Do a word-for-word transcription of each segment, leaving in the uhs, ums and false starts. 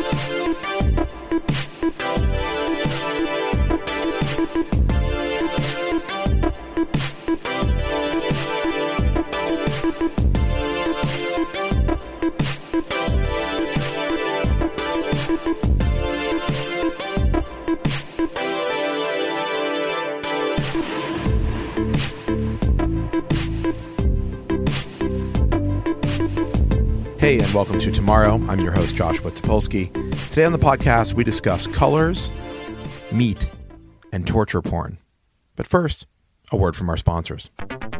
Hey, and welcome to Tomorrow. I'm your host, Joshua Topolsky. Today on the podcast, we discuss colors, meat, and torture porn. But first, a word from our sponsors.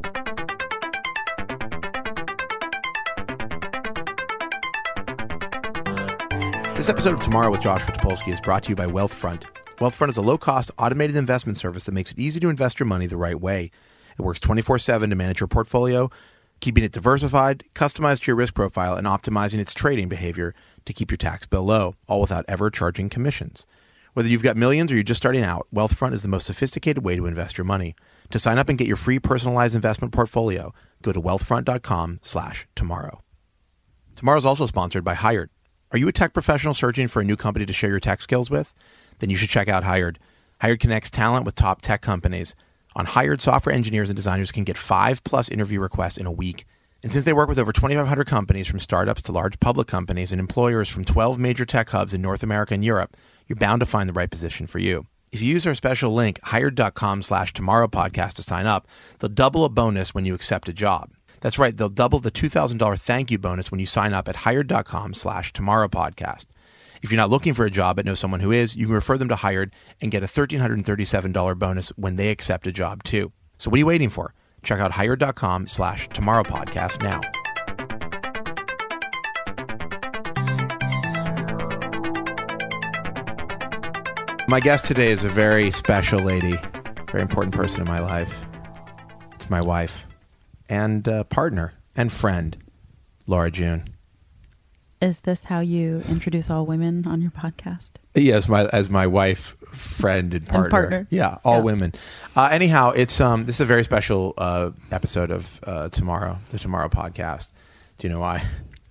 This episode of Tomorrow with Joshua Topolsky is brought to you by Wealthfront. Wealthfront is a low-cost, automated investment service that makes it easy to invest your money the right way. It works twenty-four seven to manage your portfolio, keeping it diversified, customized to your risk profile, and optimizing its trading behavior to keep your tax bill low, all without ever charging commissions. Whether you've got millions or you're just starting out, Wealthfront is the most sophisticated way to invest your money. To sign up and get your free personalized investment portfolio, go to wealthfront.com slash tomorrow. Tomorrow is also sponsored by Hired. Are you a tech professional searching for a new company to share your tech skills with? Then you should check out Hired. Hired connects talent with top tech companies. On Hired, software engineers and designers can get five plus interview requests in a week. And since they work with over twenty-five hundred companies, from startups to large public companies and employers from twelve major tech hubs in North America and Europe, you're bound to find the right position for you. If you use our special link, hired.com slash tomorrow podcast to sign up, they'll double a bonus when you accept a job. That's right, they'll double the two thousand dollars thank you bonus when you sign up at hired.com slash tomorrow podcast. If you're not looking for a job but know someone who is, you can refer them to Hired and get a one thousand three hundred thirty-seven dollars bonus when they accept a job too. So what are you waiting for? Check out hired.com slash tomorrow podcast now. My guest today is a very special lady, very important person in my life. It's my wife and uh, partner and friend, Laura June. Is this how you introduce all women on your podcast? Yes, my as my wife, friend, and partner. And partner. Yeah, all yeah. women. Uh, anyhow, it's um this is a very special uh, episode of uh, Tomorrow, the Tomorrow podcast. Do you know why?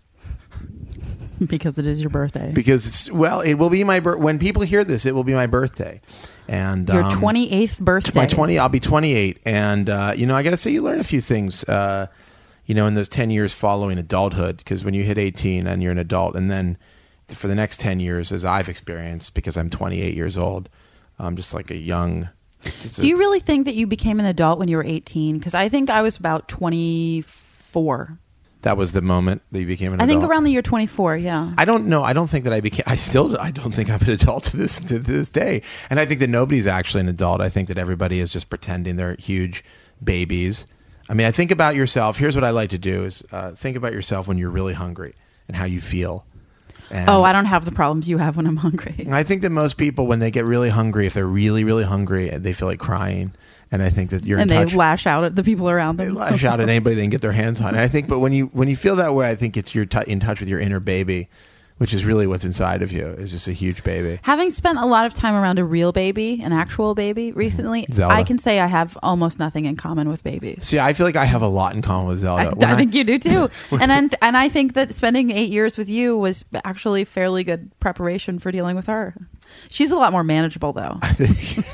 Because it is your birthday. Because it's well, it will be my bir- when people hear this, it will be my birthday. And your um, twenty-eighth birthday. My twenty. I'll be twenty-eight, and uh, you know, I got to say, you learn a few things. Uh, you know, in those ten years following adulthood, because when you hit eighteen and you're an adult, and then for the next ten years, as I've experienced, because I'm twenty-eight years old, I'm just like a young... Just Do a, you really think that you became an adult when you were eighteen? Because I think I was about twenty-four. That was the moment that you became an I adult? think around the year twenty-four, yeah. I don't know. I don't think that I became... I still... I don't think I'm an adult to this to this day. And I think that nobody's actually an adult. I think that everybody is just pretending they're huge babies. I mean, I think about yourself. Here's what I like to do is uh, think about yourself when you're really hungry and how you feel. And oh, I don't have the problems you have when I'm hungry. I think that most people, when they get really hungry, if they're really, really hungry, they feel like crying. And I think that you're and in they touch. lash out at the people around them. They lash out at anybody they can get their hands on. And I think, but when you when you feel that way, I think it's you're t- in touch with your inner baby, which is really what's inside of you. Is just a huge baby. Having spent a lot of time around a real baby, an actual baby, recently, Zelda. I can say I have almost nothing in common with babies. See, I feel like I have a lot in common with Zelda. I, When I think you do too. and then, and I think that spending eight years with you was actually fairly good preparation for dealing with her. She's a lot more manageable, though. I think.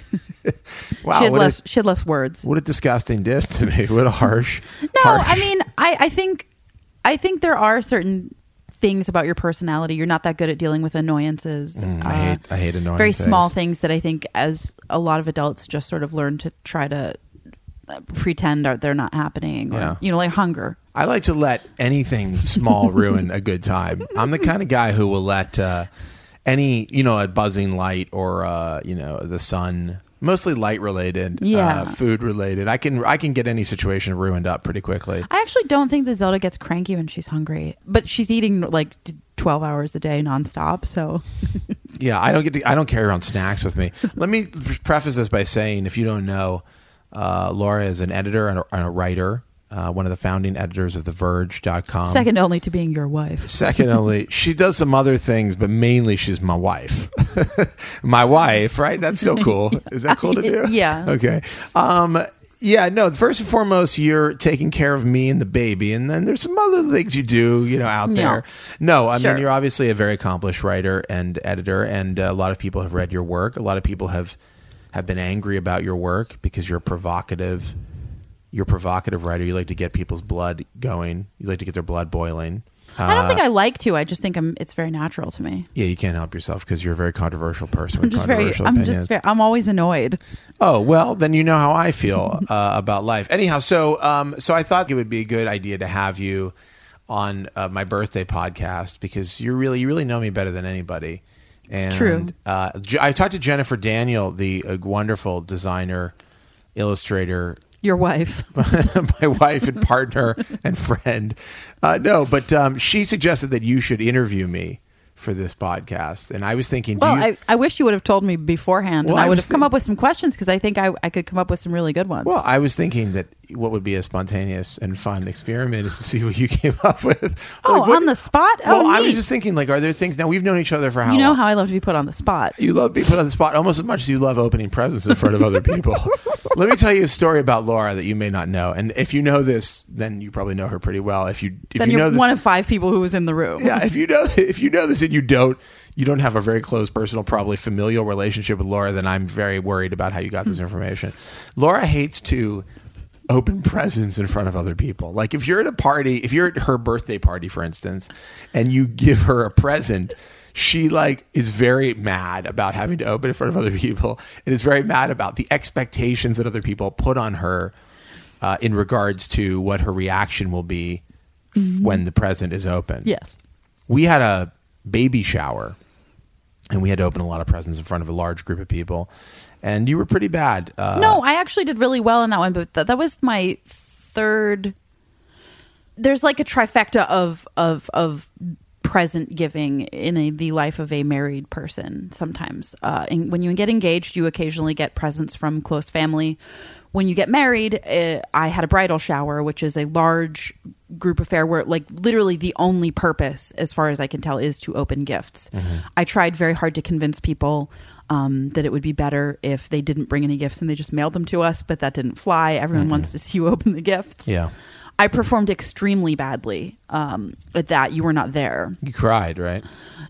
Wow, she had what less. a, she had less words. What a disgusting diss to me. What a harsh. No, harsh. I mean, I, I think, I think there are certain things about your personality. You're not that good at dealing with annoyances. Mm, uh, I hate. I hate annoying. very things. small things that I think, as a lot of adults, just sort of learn to try to pretend are they're not happening. Or, Yeah. you know, like hunger. I like to let anything small ruin a good time. I'm the kind of guy who will let uh, any, you know, a buzzing light or uh, you know, the sun. Mostly light related, yeah. uh, food related. I can I can get any situation ruined up pretty quickly. I actually don't think that Zelda gets cranky when she's hungry, but she's eating like twelve hours a day nonstop. So yeah, I don't get to, I don't carry around snacks with me. Let me preface this by saying, if you don't know, uh, Laura is an editor and a, and a writer. Uh, one of the founding editors of the verge dot com. Second only to being your wife. Second only. She does some other things, but mainly she's my wife. My wife, right? That's so cool. Is that cool to do? Yeah. Okay. Um, Yeah, no, first and foremost, you're taking care of me and the baby, and then there's some other things you do, you know, out Yeah. there. No, I Sure. mean, you're obviously a very accomplished writer and editor, and a lot of people have read your work. A lot of people have have been angry about your work because you're provocative. You're a provocative writer. You like to get people's blood going. You like to get their blood boiling. I don't Uh, think I like to. I just think I'm. It's very natural to me. Yeah, you can't help yourself because you're a very controversial person I'm with just very. controversial I'm opinions. just. Very, I'm always annoyed. Oh, well, then you know how I feel uh, about life. Anyhow, so um, so I thought it would be a good idea to have you on uh, my birthday podcast because you really you really know me better than anybody. And, It's true. Uh, J- I talked to Jennifer Daniel, the uh, wonderful designer, illustrator, Your wife. my wife and partner and friend. Uh, no, but um, she suggested that you should interview me for this podcast, and I was thinking, do Well, you, I, I wish you would have told me beforehand, Well, and I I would was have come think- up with some questions because I think I, I could come up with some really good ones. Well, I was thinking that what would be a spontaneous and fun experiment is to see what you came up with. oh, Like, what- on the spot? Well, oh, I was neat. just thinking, like, are there things now we've known each other for how You know long? how I love to be put on the spot. You love being put on the spot almost as much as you love opening presents in front of other people. Let me tell you a story about Laura that you may not know, and if you know this, then you probably know her pretty well. If you if Then you you're know this, one of five people who was in the room. yeah, if you know if you know this and you don't, you don't have a very close personal, probably familial relationship with Laura, then I'm very worried about how you got this information. Laura hates to open presents in front of other people. Like if you're at a party, if you're at her birthday party, for instance, and you give her a present, she like is very mad about having to open in front of other people and is very mad about the expectations that other people put on her uh, in regards to what her reaction will be mm-hmm. when the present is open. Yes. We had a baby shower and we had to open a lot of presents in front of a large group of people, and you were pretty bad. Uh, No, I actually did really well in that one, but th- that was my third. There's like a trifecta of of of present giving in a, the life of a married person. Sometimes, uh, and when you get engaged, you occasionally get presents from close family. When you get married, uh, I had a bridal shower, which is a large group affair where, like, literally the only purpose, as far as I can tell, is to open gifts. Mm-hmm. I tried very hard to convince people um, that it would be better if they didn't bring any gifts and they just mailed them to us, but that didn't fly. Everyone mm-hmm. wants to see you open the gifts. Yeah. I performed extremely badly um, at that. You were not there. You cried, right?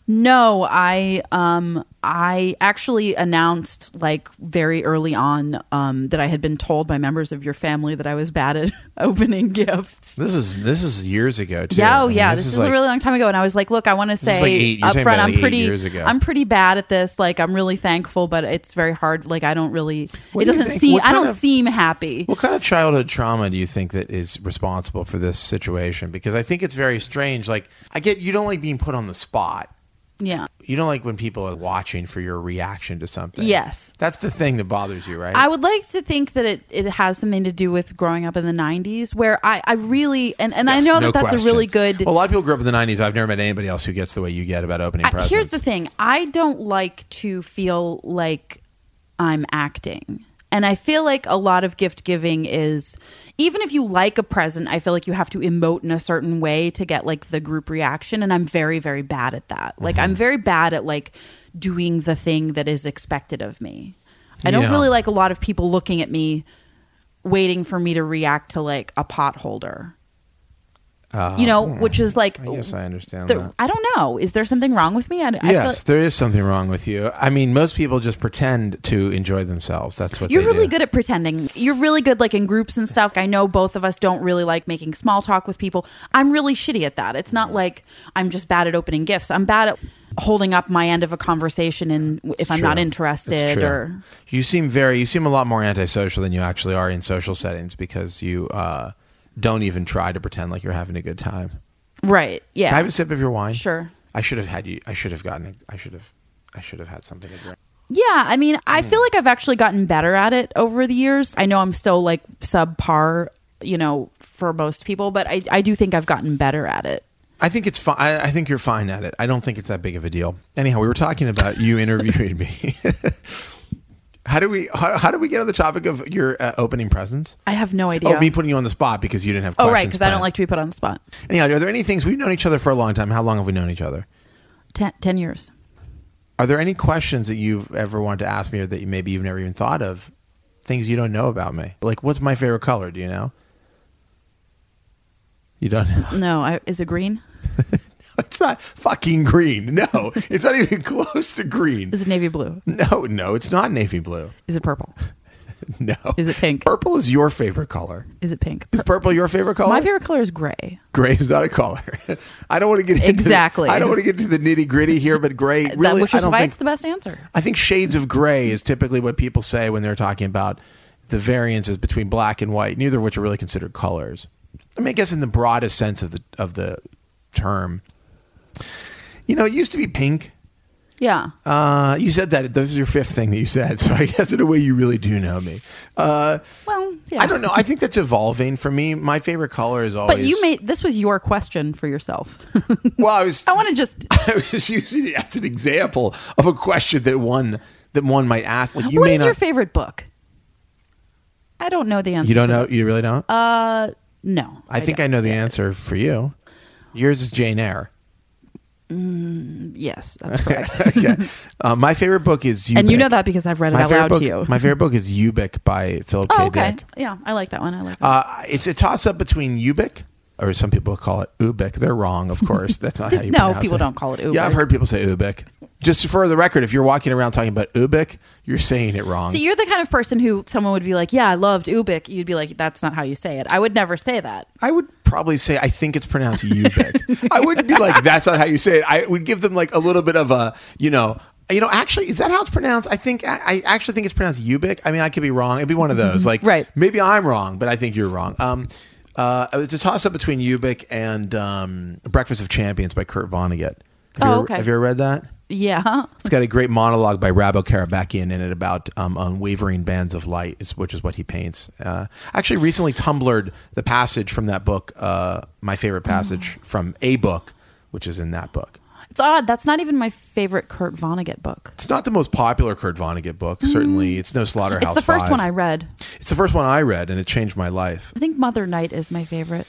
No, I um I actually announced like very early on um that I had been told by members of your family that I was bad at opening gifts. This is this is years ago too. Yeah, oh I mean, yeah, this, this, is is like, a really long time ago, and I was like, look, I want to is like say eight- you're up talking front, about I'm like eight pretty years ago. I'm pretty bad at this. Like, I'm really thankful, but it's very hard. Like, I don't really. What it do you doesn't think- seem. what I kind don't of- seem happy. What kind of childhood trauma do you think that is responsible for this situation? Because I think it's very strange. Like, I get you don't like being put on the spot. Yeah. You don't like when people are watching for your reaction to something. Yes. That's the thing that bothers you, right? I would like to think that it, it has something to do with growing up in the nineties, where I, I really and, and I know No that that's question. a really good. Well, a lot of people grew up in the nineties. I've never met anybody else who gets the way you get about opening I- presents. here's the thing: I don't like to feel like I'm acting, and I feel like a lot of gift giving is. Even if you like a present, I feel like you have to emote in a certain way to get like the group reaction. And I'm very, very bad at that. Like Mm-hmm. I'm very bad at like doing the thing that is expected of me. I don't Yeah. really like a lot of people looking at me, waiting for me to react to like a pot holder. Uh, You know, which is like, I guess I understand the- that. I don't know. Is there something wrong with me? I, I Yes, feel, there is something wrong with you. I mean, most people just pretend to enjoy themselves. That's what You're they really do. good at pretending. You're really good, like in groups and stuff. I know both of us don't really like making small talk with people. I'm really shitty at that. It's not like I'm just bad at opening gifts. I'm bad at holding up my end of a conversation, and if I'm True. not It's interested, true. or You seem very, you seem a lot more antisocial than you actually are in social settings because you uh, don't even try to pretend like you're having a good time. right, yeah, Can I have a sip of your wine? sure. I should have had you. I should have gotten. it. I should have. I should have had something to drink. Yeah, I mean, I Mm. feel like I've actually gotten better at it over the years. I know I'm still like subpar, you know, for most people, but I, I do think I've gotten better at it. I think it's fine. I, I think you're fine at it. I don't think it's that big of a deal. Anyhow, we were talking about you interviewing me. How do we? How, how do we get on the topic of your uh, opening presents? I have no idea. Oh, me putting you on the spot because you didn't have Oh, questions. right, because I don't planned. like to be put on the spot. Anyhow, are there any things we've known each other for a long time? How long have we known each other? Ten, ten years. Are there any questions that you've ever wanted to ask me, or that you maybe you've never even thought of things you don't know about me. Like, what's my favorite color? Do you know? You don't know? No, I, is it green? It's not fucking green. No, it's not even close to green. Is it navy blue? No, no, it's not navy blue. Is it purple? No. Is it pink? Purple is your favorite color. Is it pink? Is purple your favorite color? My favorite color is gray. Gray is not a color. I don't want to get into Exactly. The, I don't want to get into the nitty gritty here, but gray really. that, which I is don't why think, it's the best answer. I think shades of gray is typically what people say when they're talking about the variances between black and white, neither of which are really considered colors. I mean, I guess in the broadest sense of the of the term. You know, it used to be pink. Yeah. Uh, you said that. This was your fifth thing that you said. So I guess in a way you really do know me. Uh, well, yeah. I don't know. I think that's evolving for me. My favorite color is always... But you made... This was your question for yourself. Well, I was... I want to just... I was using it as an example of a question that one that one might ask. Like, you what may is not... your favorite book? I don't know the answer. You don't to know? it. You really don't? Uh, no. I think I, I know the answer for you. Yours is Jane Eyre. Mm, yes, that's correct. Okay. Uh, my favorite book is Ubik. And you know that because I've read it my out favorite loud book, to you. My favorite book is Ubik by Philip Oh, K. okay. Dick. Yeah, I like that one. I like that. Uh, it's a toss-up between Ubik, or some people call it Ubik. They're wrong, of course. That's not how you No, pronounce people it. don't call it Ubik. Yeah, I've heard people say Ubik. Just for the record, if you're walking around talking about Ubik, you're saying it wrong. See, you're the kind of person who someone would be like, yeah, I loved Ubik. You'd be like, that's not how you say it. I would never say that. I would probably say, I think it's pronounced Ubik. I wouldn't be like, that's not how you say it. I would give them like a little bit of a, you know, you know, actually, is that how it's pronounced? I think, I, I actually think it's pronounced Ubik. I mean, I could be wrong. It'd be one of those. Like, Right. Maybe I'm wrong, but I think you're wrong. Um, uh, it's a toss-up between Ubik and um, Breakfast of Champions by Kurt Vonnegut. Have Oh, you ever, okay. Have you ever read that? Yeah. It's got a great monologue by Rabo Karabekian in it about um, unwavering bands of light, is, which is what he paints. Uh, I actually recently Tumblred the passage from that book, uh, my favorite passage from a book, which is in that book. It's odd. That's not even my favorite Kurt Vonnegut book. It's not the most popular Kurt Vonnegut book. Certainly, it's no Slaughterhouse It's the first Five. one I read. It's the first one I read, and it changed my life. I think Mother Night is my favorite.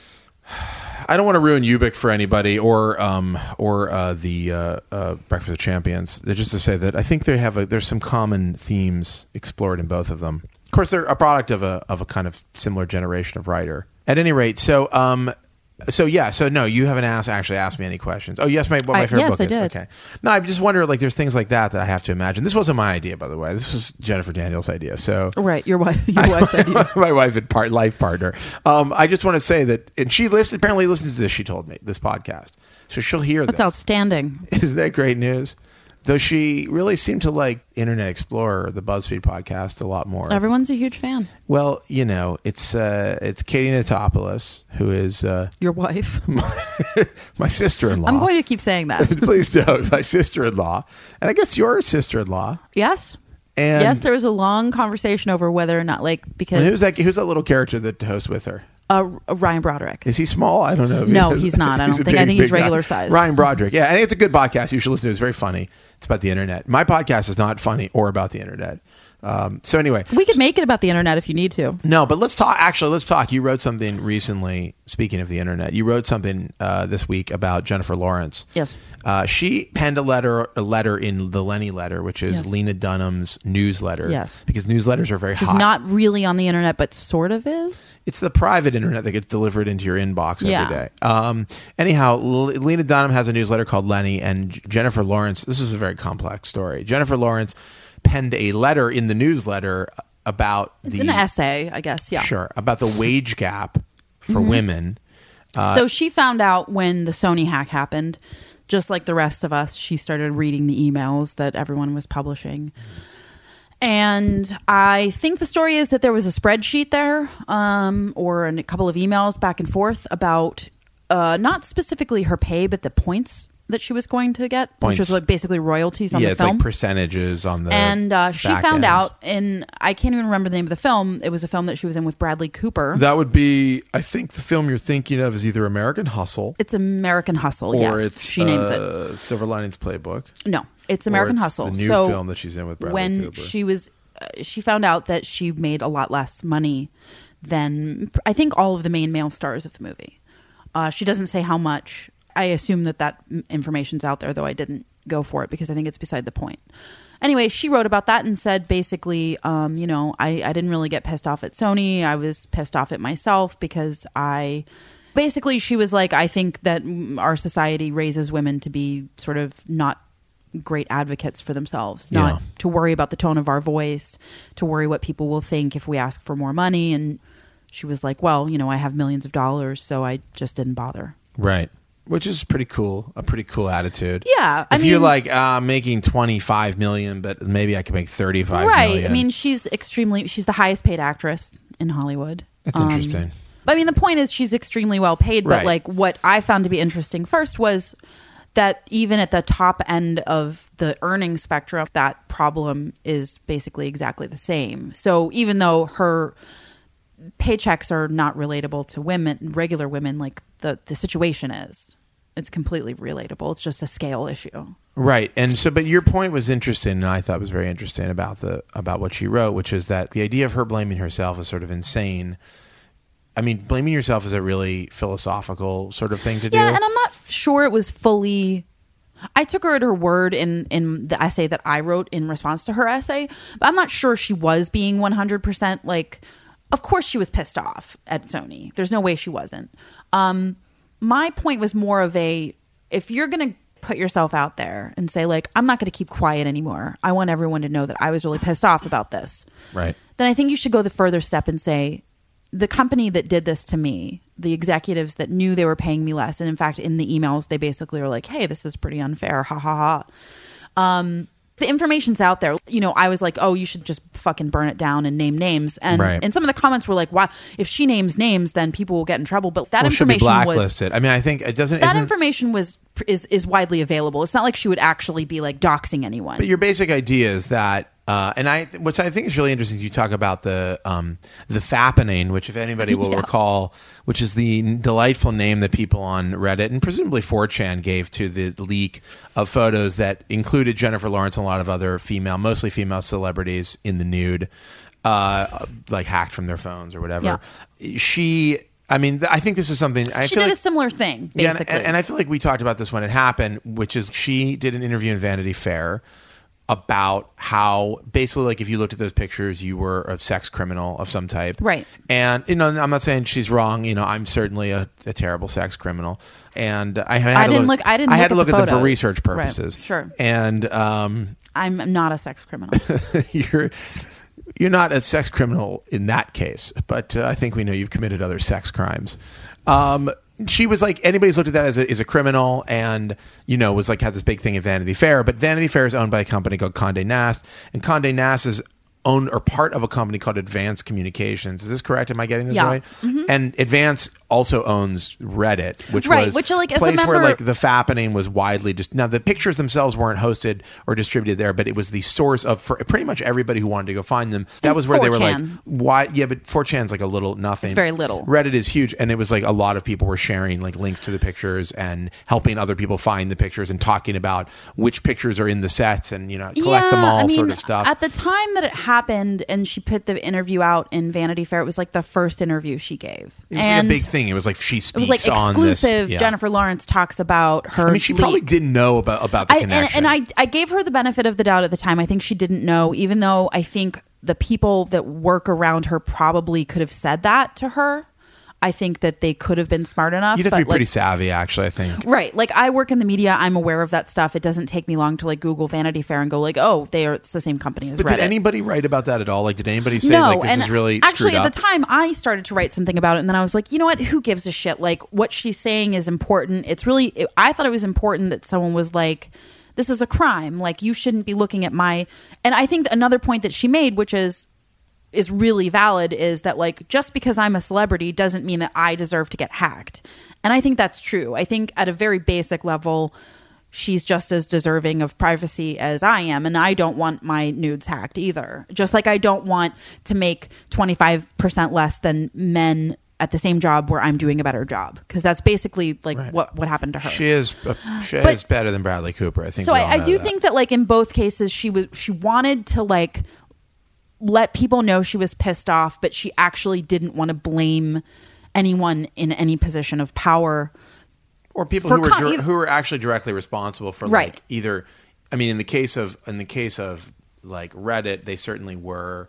I don't want to ruin Ubik for anybody, or um, or uh, the uh, uh, Breakfast of Champions. They're just to say that I think they have a, there's some common themes explored in both of them. Of course, they're a product of a of a kind of similar generation of writer. At any rate, so um, so yeah, so no, you haven't asked actually asked me any questions. Oh yes, my what my I- favorite yes, book I is. did. Okay, no, I just wonder like there's things like that that I have to imagine. This wasn't my idea, by the way. This was Jennifer Daniels' idea. So Right. Your wife. Your wife's idea. my wife and part life partner. Um, I just want to say that, and she listens. Apparently, listens to this. She told me this podcast, so she'll hear That's this. outstanding. Isn't that great news? Though she really seemed to like Internet Explorer, the BuzzFeed podcast, a lot more. Everyone's a huge fan. Well, you know, it's uh, it's Katie Natopoulos, who is uh, Your wife. my, my sister-in-law. I'm going to keep saying that. Please don't. My sister-in-law, and I guess your sister-in-law. Yes. And yes, there was a long conversation over whether or not, like, and because who's that? Who's that little character that hosts with her? uh, Ryan Broderick. Is he small? I don't know. If he No, is. he's not. I He's don't a think- I big, think he's big guy. regular size. Ryan Broderick. Yeah, and it's a good podcast. You should listen to it. It's very funny. It's about the internet. My podcast is not funny or about the internet. Um, so anyway, We could make it about the internet if you need to. no, but let's talk. Actually, let's talk. You wrote something recently. Speaking of the internet, you wrote something uh, this week about Jennifer Lawrence. Yes. Uh, she penned a letter, a letter in the Lenny Letter, which is Yes. Lena Dunham's newsletter. Yes. because newsletters are very She's hot. not really on the internet, but sort of is. It's the private internet that gets delivered into your inbox every Yeah. day. Um, anyhow, L- Lena Dunham has a newsletter called Lenny, and J- Jennifer Lawrence. This is a very complex story. Jennifer Lawrence penned a letter in the newsletter about It's the an essay, I guess. Yeah. sure about the wage gap for women. Uh, so she found out when the Sony hack happened, just like the rest of us, she started reading the emails that everyone was publishing. And I think the story is that there was a spreadsheet there, um, or a couple of emails back and forth about uh, not specifically her pay, but the points that she was going to get, Points. which was like basically royalties on yeah, the it's film. like percentages on the and uh, she back found end. out, and I can't even remember the name of the film. It was a film that she was in with Bradley Cooper. That would be, I think, the film you're thinking of is either American Hustle It's American Hustle. or yes, it's she names uh, Silver Linings Playbook. it. No, it's Or American it's Hustle. the new so film that she's in with Bradley when Cooper. she was, uh, she found out that she made a lot less money than I think all of the main male stars of the movie. Uh, she doesn't say how much. I assume that that m- information's out there, though I didn't go for it because I think it's beside the point. Anyway, she wrote about that and said basically, um, you know, I, I didn't really get pissed off at Sony. I was pissed off at myself because I... Basically, she was like, I think that our society raises women to be sort of not great advocates for themselves, not Yeah. to worry about the tone of our voice, to worry what people will think if we ask for more money. And she was like, well, you know, I have millions of dollars, so I just didn't bother. Right. Which is pretty cool. A pretty cool attitude. Yeah. I if mean, you're like, uh, I'm making twenty-five million, but maybe I can make thirty-five right. million. I mean, she's extremely, she's the highest paid actress in Hollywood. That's Um, interesting. I mean, the point is she's extremely well paid, but Right. like what I found to be interesting first was that even at the top end of the earning spectrum, that problem is basically exactly the same. So even though her paychecks are not relatable to women, regular women, like the, the situation is, it's completely relatable. It's just a scale issue. Right. And so, but your point was interesting, and I thought was very interesting about the, about what she wrote, which is that the idea of her blaming herself is sort of insane. I mean, blaming yourself is a really philosophical sort of thing to do. Yeah, and I'm not sure it was fully... I took her at her word in, in the essay that I wrote in response to her essay, but I'm not sure she was being one hundred percent like... Of course she was pissed off at Sony. There's no way she wasn't. Um, my point was more of a... If you're going to put yourself out there and say, like, I'm not going to keep quiet anymore. I want everyone to know that I was really pissed off about this. Right. Then I think you should go the further step and say... The company that did this to me, the executives that knew they were paying me less, and in fact, in the emails, they basically were like, hey, this is pretty unfair. Ha ha ha. Um, the information's out there. You know, I was like, oh, you should just fucking burn it down and name names. And Right. and some of the comments were like, wow, if she names names, then people will get in trouble. But that Well, should be information was blacklisted. I mean, I think it doesn't... that isn't, information was is is widely available. It's not like she would actually be like doxing anyone. But your basic idea is that, uh, and I, which I think is really interesting, you talk about the um, the fappening, which if anybody will Yeah. recall, which is the delightful name that people on Reddit and presumably four chan gave to the leak of photos that included Jennifer Lawrence and a lot of other female, mostly female celebrities in the nude, uh, like hacked from their phones or whatever. Yeah. She... I mean, th- I think this is something... I she feel did like, a similar thing, yeah, basically. and, and I feel like we talked about this when it happened, which is she did an interview in Vanity Fair about how basically, like, if you looked at those pictures, you were a sex criminal of some type. Right. And, you know, I'm not saying she's wrong. You know, I'm certainly a, a terrible sex criminal. And I had I to didn't look, look- I didn't I had look to at look the at, them for photos. research Right. purposes. Sure. And um, I'm not a sex criminal. you're... You're not a sex criminal in that case, but uh, I think we know you've committed other sex crimes. Um, she was like, anybody's looked at that as a, as a criminal, and, you know, was like, had this big thing at Vanity Fair. But Vanity Fair is owned by a company called Condé Nast, and Condé Nast is owned or part of a company called Advance Communications. Is this correct? Am I getting this Yeah. right? Mm-hmm. And Advance also owns Reddit, which Right, was which, like, a as a place where member- like the fappening was widely just now the pictures themselves weren't hosted or distributed there, but it was the source of for pretty much everybody who wanted to go find them. That And was where they were like, four chan. why? Yeah, but four chan's like a little nothing. It's very little. Reddit is huge, and it was like a lot of people were sharing like links to the pictures and helping other people find the pictures and talking about which pictures are in the sets and, you know, collect them all, I mean, sort of stuff. At the time that it happened and she put the interview out in Vanity Fair, it was like the first interview she gave. It was and like a big thing. It was like she it speaks was like on exclusive. this. Yeah. Jennifer Lawrence talks about her I mean, she leak. probably didn't know about about the I, connection. and, and I, I gave her the benefit of the doubt at the time. I think she didn't know, even though I think the people that work around her probably could have said that to her. I think that they could have been smart enough. You'd have to but, be pretty like, savvy, actually, I think. right. Like, I work in the media. I'm aware of that stuff. It doesn't take me long to like Google Vanity Fair and go like, oh, they are it's the same company as But Reddit. did anybody write about that at all? Like, did anybody say, no, like, this and is really actually screwed at up? the time I started to write something about it, and then I was like, you know what? Who gives a shit? Like, what she's saying is important. It's really. It, I thought it was important that someone was like, this is a crime. Like, you shouldn't be looking at my. And I think another point that she made, which is. is really valid, is that like just because I'm a celebrity doesn't mean that I deserve to get hacked. And I think that's true. I think at a very basic level, she's just as deserving of privacy as I am, and I don't want my nudes hacked either. Just like I don't want to make twenty-five percent less than men at the same job where I'm doing a better job, because that's basically like Right. what what happened to her. She is uh, she But- is better than Bradley Cooper, I think. So we all I, I know do that. think that like in both cases she was she wanted to like let people know she was pissed off, but she actually didn't want to blame anyone in any position of power or people for who were con- dir- who were actually directly responsible for Right. like either. I mean, in the case of in the case of like Reddit, they certainly were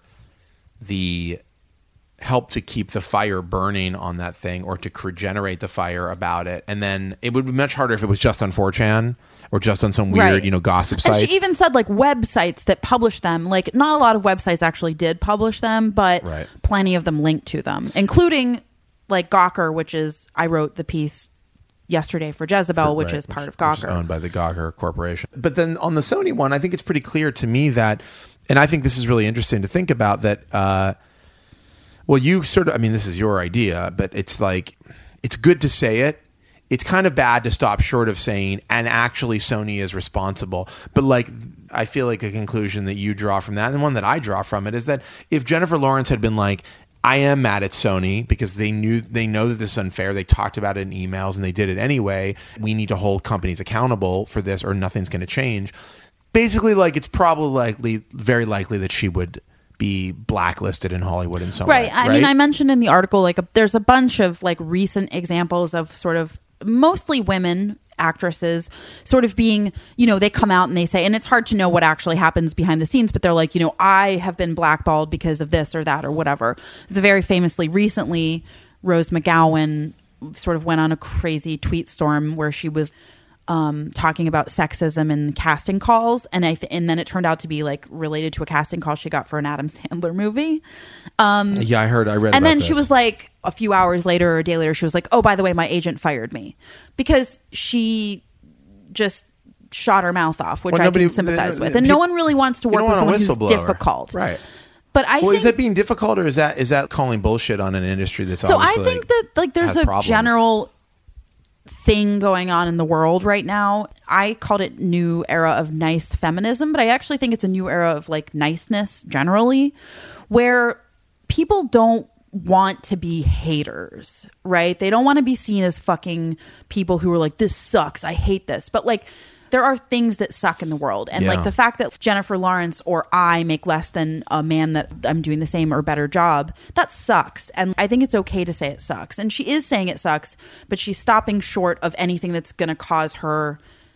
the help to keep the fire burning on that thing, or to cr- generate the fire about it. And then it would be much harder if it was just on four chan or just on some weird, Right. you know, gossip And site. she even said like websites that publish them, like not a lot of websites actually did publish them, but Right. plenty of them linked to them, including like Gawker, which is, I wrote the piece yesterday for Jezebel, For- which right, is part which- of which is Gawker. owned by the Gawker Corporation. But then on the Sony one, I think it's pretty clear to me that, and I think this is really interesting to think about, that uh, well, you sort of, I mean, this is your idea, but it's like, it's good to say it. It's kind of bad to stop short of saying, and actually Sony is responsible. But like, I feel like a conclusion that you draw from that, and one that I draw from it, is that if Jennifer Lawrence had been like, I am mad at Sony because they knew, they know that this is unfair. They talked about it in emails and they did it anyway. We need to hold companies accountable for this or nothing's going to change. Basically, like, it's probably likely, very likely that she would be blacklisted in Hollywood in some Right. way. I mean, I mentioned in the article, like, a, there's a bunch of like recent examples of sort of mostly women actresses sort of being, you know, they come out and they say, and it's hard to know what actually happens behind the scenes, but they're like, you know, I have been blackballed because of this or that or whatever. It's very famously recently, Rose McGowan sort of went on a crazy tweet storm where she was um, talking about sexism in casting calls, and I th- and then it turned out to be like related to a casting call she got for an Adam Sandler movie. Um, yeah, I heard. I read. and about then this. she was like, a few hours later or a day later, she was like, "Oh, by the way, my agent fired me because she just shot her mouth off," which Well, I nobody- can sympathize the- with. the And peop- no one really wants to You work don't with want a someone who's whistleblower. difficult, Right? But I Well, think is that being difficult, or is that is that calling bullshit on an industry that's so. I obviously think that like there's has a problems? general thing going on in the world right now. I called it new era of nice feminism, but I actually think it's a new era of like niceness generally, where people don't want to be haters, right? They don't want to be seen as fucking people who are like, this sucks, I hate this. But like, there are things that suck in the world. And Yeah. like the fact that Jennifer Lawrence or I make less than a man that I'm doing the same or better job, that sucks. And I think it's okay to say it sucks. And she is saying it sucks, but she's stopping short of anything that's going to cause her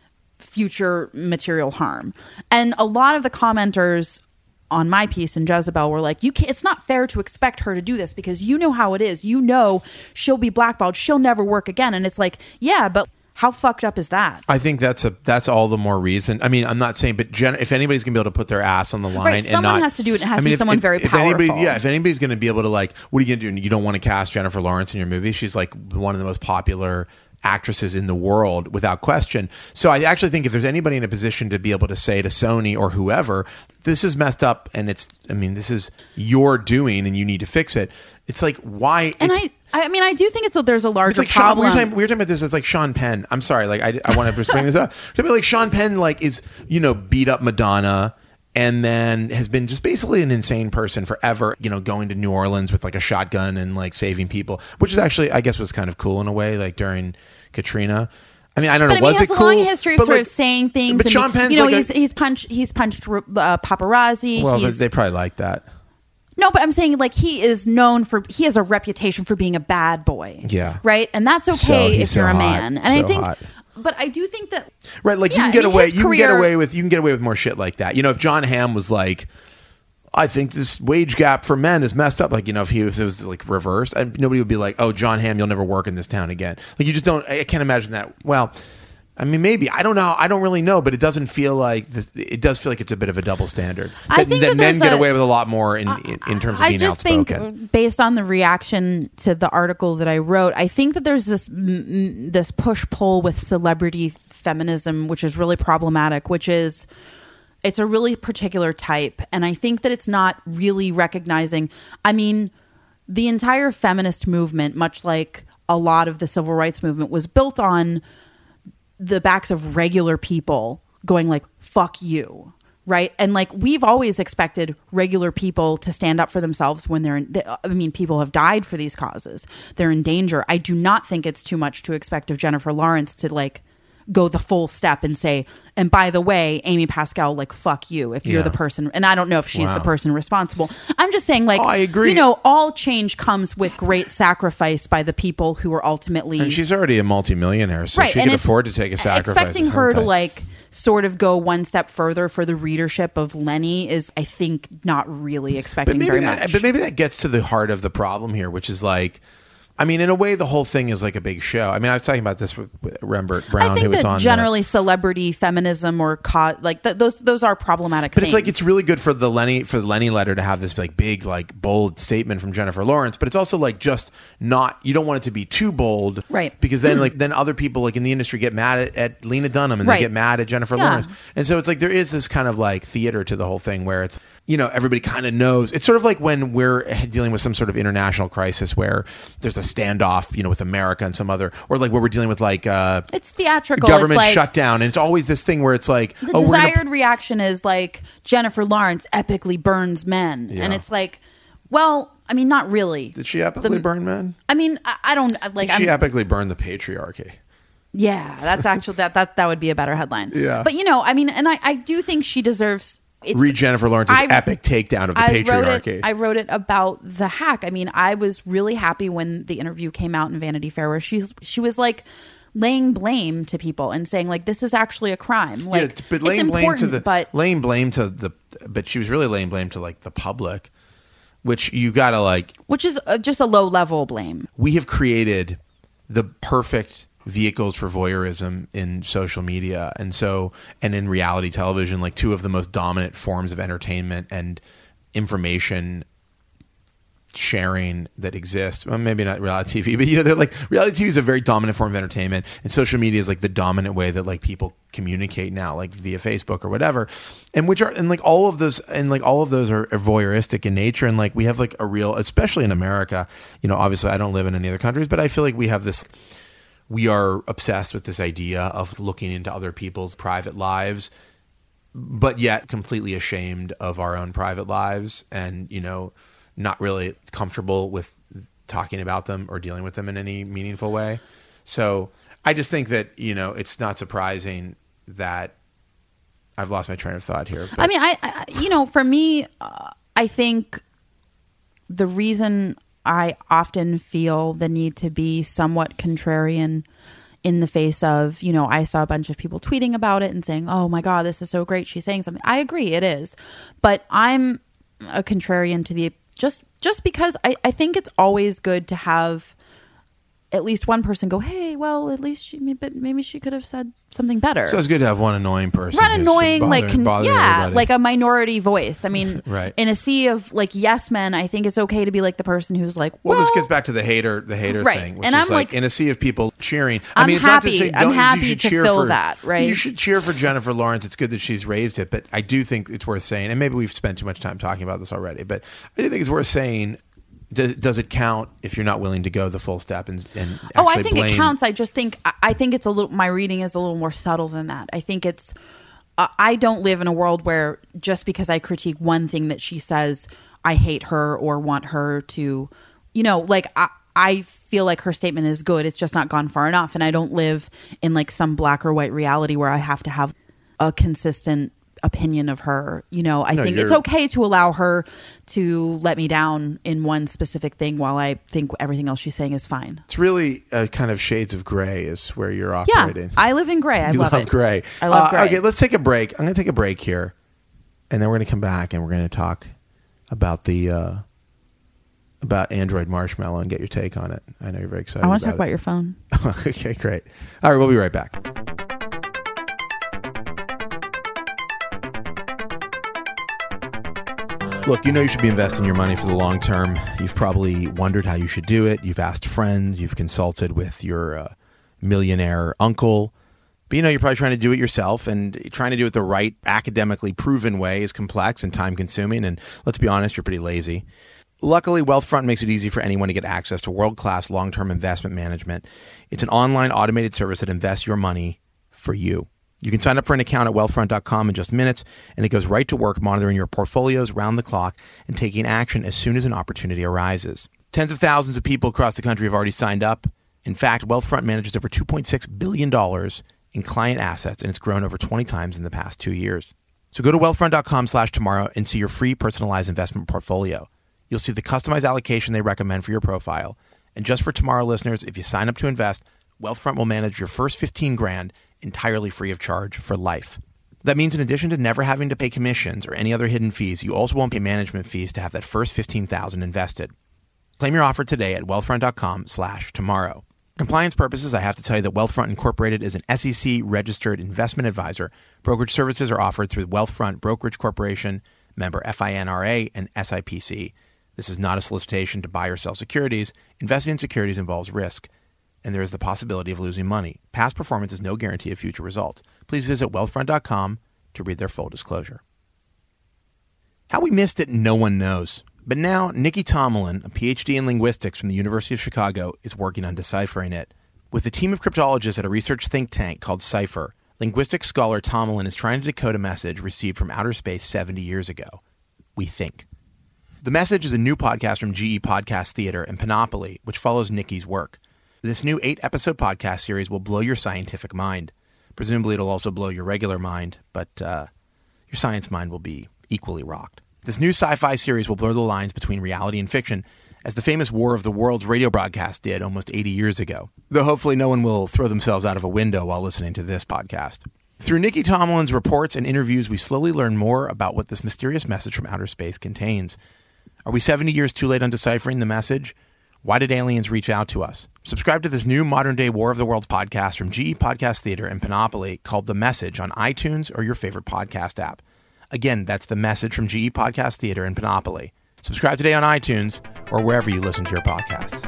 future material harm. And a lot of the commenters on my piece in Jezebel were like, you can't, it's not fair to expect her to do this because you know how it is. You know she'll be blackballed. She'll never work again. And it's like, yeah, but how fucked up is that? I think that's a that's all the more reason. I mean, I'm not saying, but Jen, if anybody's gonna be able to put their ass on the line, Right, and someone not, has to do it, and it has I to mean, be if- someone if- very if anybody, powerful. yeah, if anybody's gonna be able to like, what are you gonna do? You don't want to cast Jennifer Lawrence in your movie? She's like one of the most popular actresses in the world without question. So I actually think if there's anybody in a position to be able to say to Sony or whoever, this is messed up, and it's, I mean, this is your doing, and you need to fix it. It's like, why? And it's, I, I mean, I do think it's a, there's a It's larger like Sean, we, problem. were talking, we were talking about this. It's like Sean Penn. I'm sorry. Like I, I want to just bring this up. I mean, like Sean Penn, like is you know beat up Madonna, and then has been just basically an insane person forever. You know, going to New Orleans with like a shotgun and like saving people, which is actually, I guess, was kind of cool in a way. Like during Katrina. I mean, I don't But know. I mean, Was he it has a cool? long history of But, sort like- of saying things. But and Sean be- Penn's you know, like a- he's he's punched he's punched uh, paparazzi. well, he's, they probably like that. No, but I'm saying like he is known for he has a reputation for being a bad boy. Yeah. Right? And that's okay So he's if so you're a hot. man. And I So think hot. but I do think that Right, like Yeah, you can I get mean, away. his You can get career- away with. You can get away with more shit like that. You know, if John Hamm was like, I think this wage gap for men is messed up. Like, you know, if he if it was like reversed, and nobody would be like, "Oh, John Hamm, you'll never work in this town again." Like, you just don't. I can't imagine that. Well, I mean, maybe I don't know. I don't really know, but it doesn't feel like this. It does feel like it's a bit of a double standard. I That, think that that men there's get a- away with a lot more in in, in terms of I being just outspoken. think, based on the reaction to the article that I wrote, I think that there's this mm, mm, this push pull with celebrity feminism, which is really problematic. Which is, it's a really particular type, and I think that it's not really recognizing. I mean, the entire feminist movement, much like a lot of the civil rights movement, was built on the backs of regular people going like, fuck you. Right. And like, we've always expected regular people to stand up for themselves when they're in, they, I mean, people have died for these causes. They're in danger. I do not think it's too much to expect of Jennifer Lawrence to like go the full step and say, and by the way, Amy Pascal, like, fuck you if you're Yeah. the person. And I don't know if she's Wow. the person responsible. I'm just saying, like, Oh, I agree. you know, all change comes with great sacrifice by the people who are ultimately. And she's already a multimillionaire, so Right, she and can it's- afford to take a sacrifice. Expecting of some her to type. like sort of go one step further for the readership of Lenny is, I think, not really expecting but maybe very that, much. But maybe that gets to the heart of the problem here, which is like, I mean, in a way, the whole thing is like a big show. I mean, I was talking about this with, with Rembert Brown, I think who was that on generally celebrity feminism or co- like th- those those are problematic. But things. it's like it's really good for the Lenny for the Lenny letter to have this like big like bold statement from Jennifer Lawrence, but it's also like just not, you don't want it to be too bold, Right. Because then like then other people like in the industry get mad at, at Lena Dunham and Right. they get mad at Jennifer Yeah. Lawrence, and so it's like there is this kind of like theater to the whole thing where it's, you know, everybody kind of knows. It's sort of like when we're dealing with some sort of international crisis where there's a standoff, you know, with America and some other, or like where we're dealing with like uh, it's theatrical. government it's like, shutdown, and it's always this thing where it's like, the oh, we're gonna desired reaction is like Jennifer Lawrence epically burns men, Yeah. and it's like, well, I mean, not really. Did she epically The- burn men? I mean, I, I don't like. She I'm, epically burned the patriarchy. yeah, that's actually that that that would be a better headline. Yeah. but you know, I mean, and I I do think she deserves. It's, Read Jennifer Lawrence's I- epic takedown of the I patriarchy. wrote it. I wrote it about the hack. I mean, I was really happy when the interview came out in Vanity Fair, where she's she was like laying blame to people and saying like this is actually a crime. Like, yeah, t- but it's laying blame to important, the but laying blame to the, but she was really laying blame to like the public, which you gotta like. which is uh, just a low level blame. We have created the perfect vehicles for voyeurism in social media, and so and in reality television, like two of the most dominant forms of entertainment and information sharing that exist. Well, maybe not reality T V, but you know, they're like reality T V is a very dominant form of entertainment, and social media is like the dominant way that like people communicate now, like via Facebook or whatever. And which are and like all of those and like all of those are, are voyeuristic in nature. And like we have like a real, especially in America, you know, obviously I don't live in any other countries, but I feel like we have this. We are obsessed with this idea of looking into other people's private lives, but yet completely ashamed of our own private lives, and you know, not really comfortable with talking about them or dealing with them in any meaningful way. So I just think that, you know, it's not surprising that I've lost my train of thought here. But I mean, I, I you know, for me, uh, I think the reason I often feel the need to be somewhat contrarian in the face of, you know, I saw a bunch of people tweeting about it and saying, oh my God, this is so great, she's saying something. I agree, it is. But I'm a contrarian to the, just, just because I, I think it's always good to have at least one person go, hey, well, at least she, maybe, maybe she could have said something better. so it's good to have one annoying person. Not who's annoying, bothering- like, con- bothering yeah, everybody. like a minority voice. I mean, Right. in a sea of like yes men, I think it's okay to be like the person who's like, Well, well, this gets back to the hater, the hater Right. thing, which And is I'm like, like- in a sea of people cheering. I I'm mean, it's not to happy- say I'm don't, happy you should to cheer fill for that, right? You should cheer for Jennifer Lawrence. It's good that she's raised it, but I do think it's worth saying, and maybe we've spent too much time talking about this already, but I do think it's worth saying. Does, does it count if you're not willing to go the full step and, and actually oh, I think blame? it counts. I just think I- I think it's a little. My reading is a little more subtle than that. I think it's. Uh, I don't live in a world where just because I critique one thing that she says, I hate her or want her to, you know, like I. I feel like her statement is good. It's just not gone far enough. And I don't live in like some black or white reality where I have to have a consistent opinion of her. You know, I No, think it's you're- okay to allow her to let me down in one specific thing while I think everything else she's saying is fine. It's really uh, kind of shades of gray is where you're Yeah, operating. I live in gray. I you love, love it. gray. I love Uh, gray. Okay, let's take a break. I'm going to take a break here, and then we're going to come back and we're going to talk about the uh, about Android Marshmallow and get your take on it. I know you're very excited. I want to talk about about your phone. it. Okay, great. All right, we'll be right back. Look, you know you should be investing your money for the long term. You've probably wondered how you should do it. You've asked friends. You've consulted with your uh, millionaire uncle. But you know, you're probably trying to do it yourself, and trying to do it the right, academically proven way is complex and time-consuming, and let's be honest, you're pretty lazy. Luckily, Wealthfront makes it easy for anyone to get access to world-class long-term investment management. It's an online automated service that invests your money for you. You can sign up for an account at wealthfront dot com in just minutes, and it goes right to work monitoring your portfolios round the clock and taking action as soon as an opportunity arises. Tens of thousands of people across the country have already signed up. In fact, Wealthfront manages over two point six billion dollars in client assets, and it's grown over twenty times in the past two years. So go to wealthfront.com slash tomorrow and see your free personalized investment portfolio. You'll see the customized allocation they recommend for your profile. And just for Tomorrow listeners, if you sign up to invest, Wealthfront will manage your first fifteen grand entirely free of charge for life. That means in addition to never having to pay commissions or any other hidden fees, you also won't pay management fees to have that first fifteen thousand invested. Claim your offer today at wealthfront.com slash tomorrow. For compliance purposes, I have to tell you that Wealthfront Incorporated is an S E C-registered investment advisor. Brokerage services are offered through Wealthfront Brokerage Corporation, member FINRA, and S I P C. This is not a solicitation to buy or sell securities. Investing in securities involves risk, and there is the possibility of losing money. Past performance is no guarantee of future results. Please visit wealthfront dot com to read their full disclosure. How we missed it, no one knows. But now, Nikki Tomlin, a P H D in linguistics from the University of Chicago, is working on deciphering it. With a team of cryptologists at a research think tank called Cypher, linguistics scholar Tomlin is trying to decode a message received from outer space seventy years ago. We think. The Message is a new podcast from G E Podcast Theater and Panoply, which follows Nikki's work. This new eight-episode podcast series will blow your scientific mind. Presumably, it'll also blow your regular mind, but uh, your science mind will be equally rocked. This new sci-fi series will blur the lines between reality and fiction, as the famous War of the Worlds radio broadcast did almost eighty years ago. Though hopefully no one will throw themselves out of a window while listening to this podcast. Through Nikki Tomlin's reports and interviews, we slowly learn more about what this mysterious message from outer space contains. Are we seventy years too late on deciphering the message? Why did aliens reach out to us? Subscribe to this new modern-day War of the Worlds podcast from G E Podcast Theater and Panoply called The Message on iTunes or your favorite podcast app. Again, that's The Message from G E Podcast Theater and Panoply. Subscribe today on iTunes or wherever you listen to your podcasts.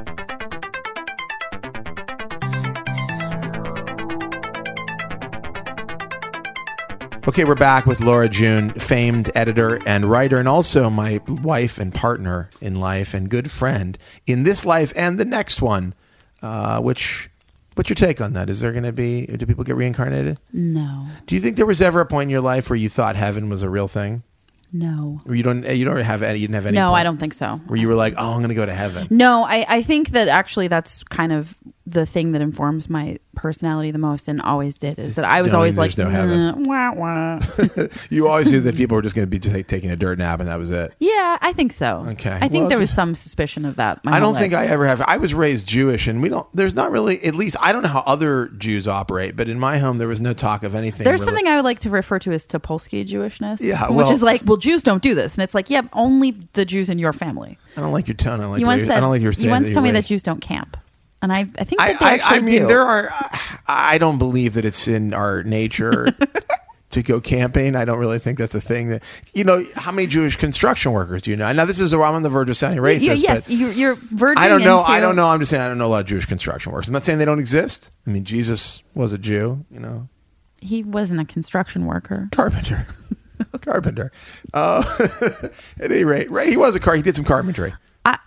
Okay, we're back with Laura June, famed editor and writer, and also my wife and partner in life and good friend in this life and the next one. Uh, which, what's your take on that? Is there going to be, do people get reincarnated? No. Do you think there was ever a point in your life where you thought heaven was a real thing? No. Or you don't, you don't have any, you didn't have any No, point I don't think so. where you were like, oh, I'm going to go to heaven. No, I, I think that actually that's kind of the thing that informs my personality the most and always did is that I was Knowing always like, there's no heaven. wah, wah. You always knew that people were just going to be just taking a dirt nap and that was it. Yeah, I think so. Okay. I think Well, there it's was a- some suspicion of that. My I whole don't think life. I ever have. I was raised Jewish, and we don't. There's not really. At least I don't know how other Jews operate, but in my home, there was no talk of anything. There's reli- something I would like to refer to as Topolsky Jewishness. Yeah, which well- is like, well, Jews don't do this, and it's like, yeah, only the Jews in your family. I don't like your tone. I don't like. You the way once you- said, I don't like your. you once told me that Jews don't camp, and I, I think I, that they I, actually I mean, do. there are. I don't believe that it's in our nature to go camping. I don't really think that's a thing. That you know, how many Jewish construction workers do you know? Now, this is. I'm on the verge of sounding racist. You- yes, but you're, you're verging I don't know. into- I don't know. I'm just saying I don't know a lot of Jewish construction workers. I'm not saying they don't exist. I mean, Jesus was a Jew. You know. He wasn't a construction worker. Carpenter. Carpenter. Uh, at any rate, right? He was a car. He did some carpentry. I,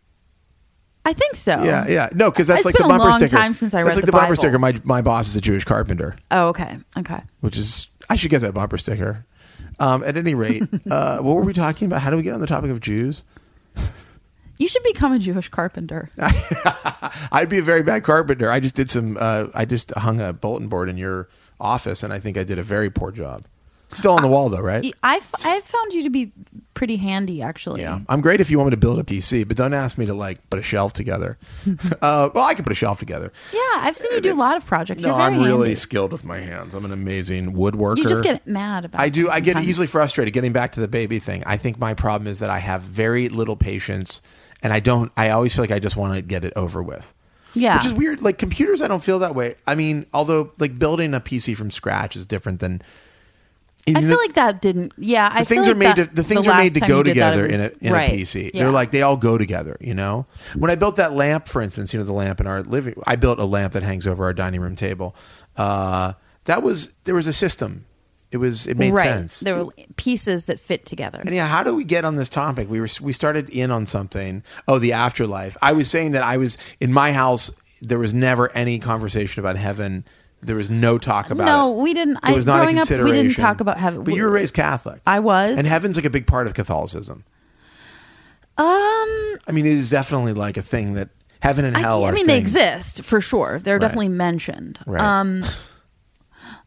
I think so. Yeah, yeah. No, because that's It's like been the a bumper long sticker. time since I that's read like the the bumper Bible. sticker. My my boss is a Jewish carpenter, Oh, okay. Okay. which is I should get that bumper sticker. Um, at any rate, uh, what were we talking about? How do we get on the topic of Jews? You should become a Jewish carpenter. I'd be a very bad carpenter. I just did some. Uh, I just hung a bulletin board in your office, and I think I did a very poor job. It's still on the wall, though, right? I've, I've found you to be pretty handy, actually. Yeah, I'm great if you want me to build a P C, but don't ask me to like put a shelf together. uh, well, I can put a shelf together. Yeah, I've seen you do a lot of projects. No, You're very I'm really handy. skilled with my hands. I'm an amazing woodworker. You just get mad about I it do. I get sometimes. easily frustrated. Getting back to the baby thing, I think my problem is that I have very little patience, and I don't. I always feel like I just want to get it over with. Yeah. Which is weird. Like computers, I don't feel that way. I mean, although like building a P C from scratch is different than. I feel like that didn't. Yeah, I the things feel are like made that, to, the things the are made last to time go you did that, together it in was- a in right. a P C. Yeah. They're like they all go together, you know. When I built that lamp, for instance, you know the lamp in our living, I built a lamp that hangs over our dining room table. Uh, that was there was a system. It was it made right. sense. There were pieces that fit together. And yeah, how do we get on this topic? We were we started in on something. Oh, the afterlife. I was saying that I was in my house. There was never any conversation about heaven. There was no talk about No, it. we didn't. It was I, not a growing up, we consideration. didn't talk about heaven. But you were raised Catholic. I was. And heaven's like a big part of Catholicism. Um, I mean, it is definitely like a thing that heaven and I, hell I are mean, they things. exist for sure. They're Right. definitely mentioned. Right. Um,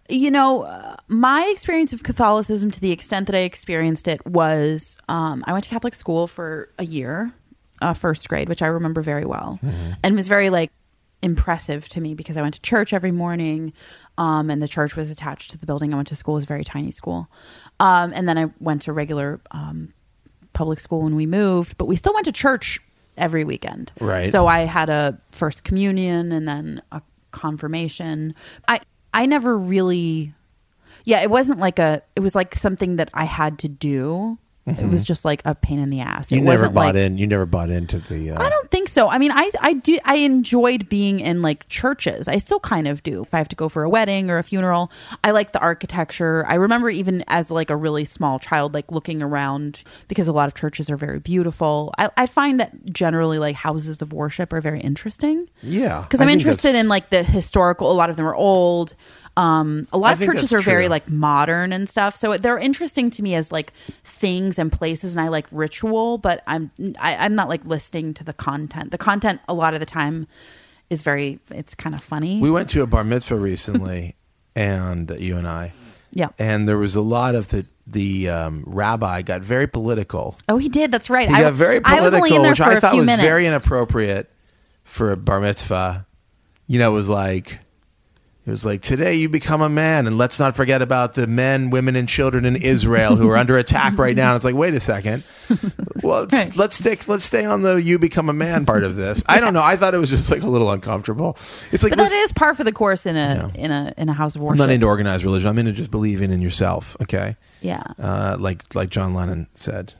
You know, uh, my experience of Catholicism, to the extent that I experienced it, was um, I went to Catholic school for a year, uh, first grade, which I remember very well, mm-hmm. and was very like impressive to me because I went to church every morning, um, and the church was attached to the building I went to school. It was a very tiny school, um, and then I went to regular um, public school when we moved, but we still went to church every weekend. Right. So I had a first communion and then a confirmation. I. I never really, yeah, it wasn't like a, it was like something that I had to do. Mm-hmm. It was just like a pain in the ass. You it never wasn't bought like, in. You never bought into the. Uh... I don't think so. I mean, I I do. I enjoyed being in like churches. I still kind of do. If I have to go for a wedding or a funeral, I like the architecture. I remember even as like a really small child, like looking around because a lot of churches are very beautiful. I, I find that generally like houses of worship are very interesting. Yeah, because I'm interested in like the historical. A lot of them are old. Um, a lot I of think churches are that's very true. like modern and stuff, so they're interesting to me as like things and places, and I like ritual, but I'm I, I'm not like listening to the content. The content a lot of the time is very, it's kind of funny. We went to a bar mitzvah recently, and uh, you and I, yeah, and there was a lot of the the um, rabbi got very political. Oh, he did. That's right. He I got very I was political, only in there which for I a thought few was minutes. very inappropriate for a bar mitzvah. You know, it was like. It was like, today you become a man, and let's not forget about the men, women, and children in Israel who are under attack right now. And it's like, wait a second. Well, let's, Right. let's stick. Let's stay on the "you become a man" part of this. I don't know. I thought it was just like a little uncomfortable. It's like, But that listen- is par for the course in a Yeah. in a in a house of I'm worship. not into organized religion. I'm into just believing in yourself. Okay, Yeah. uh, like like John Lennon said.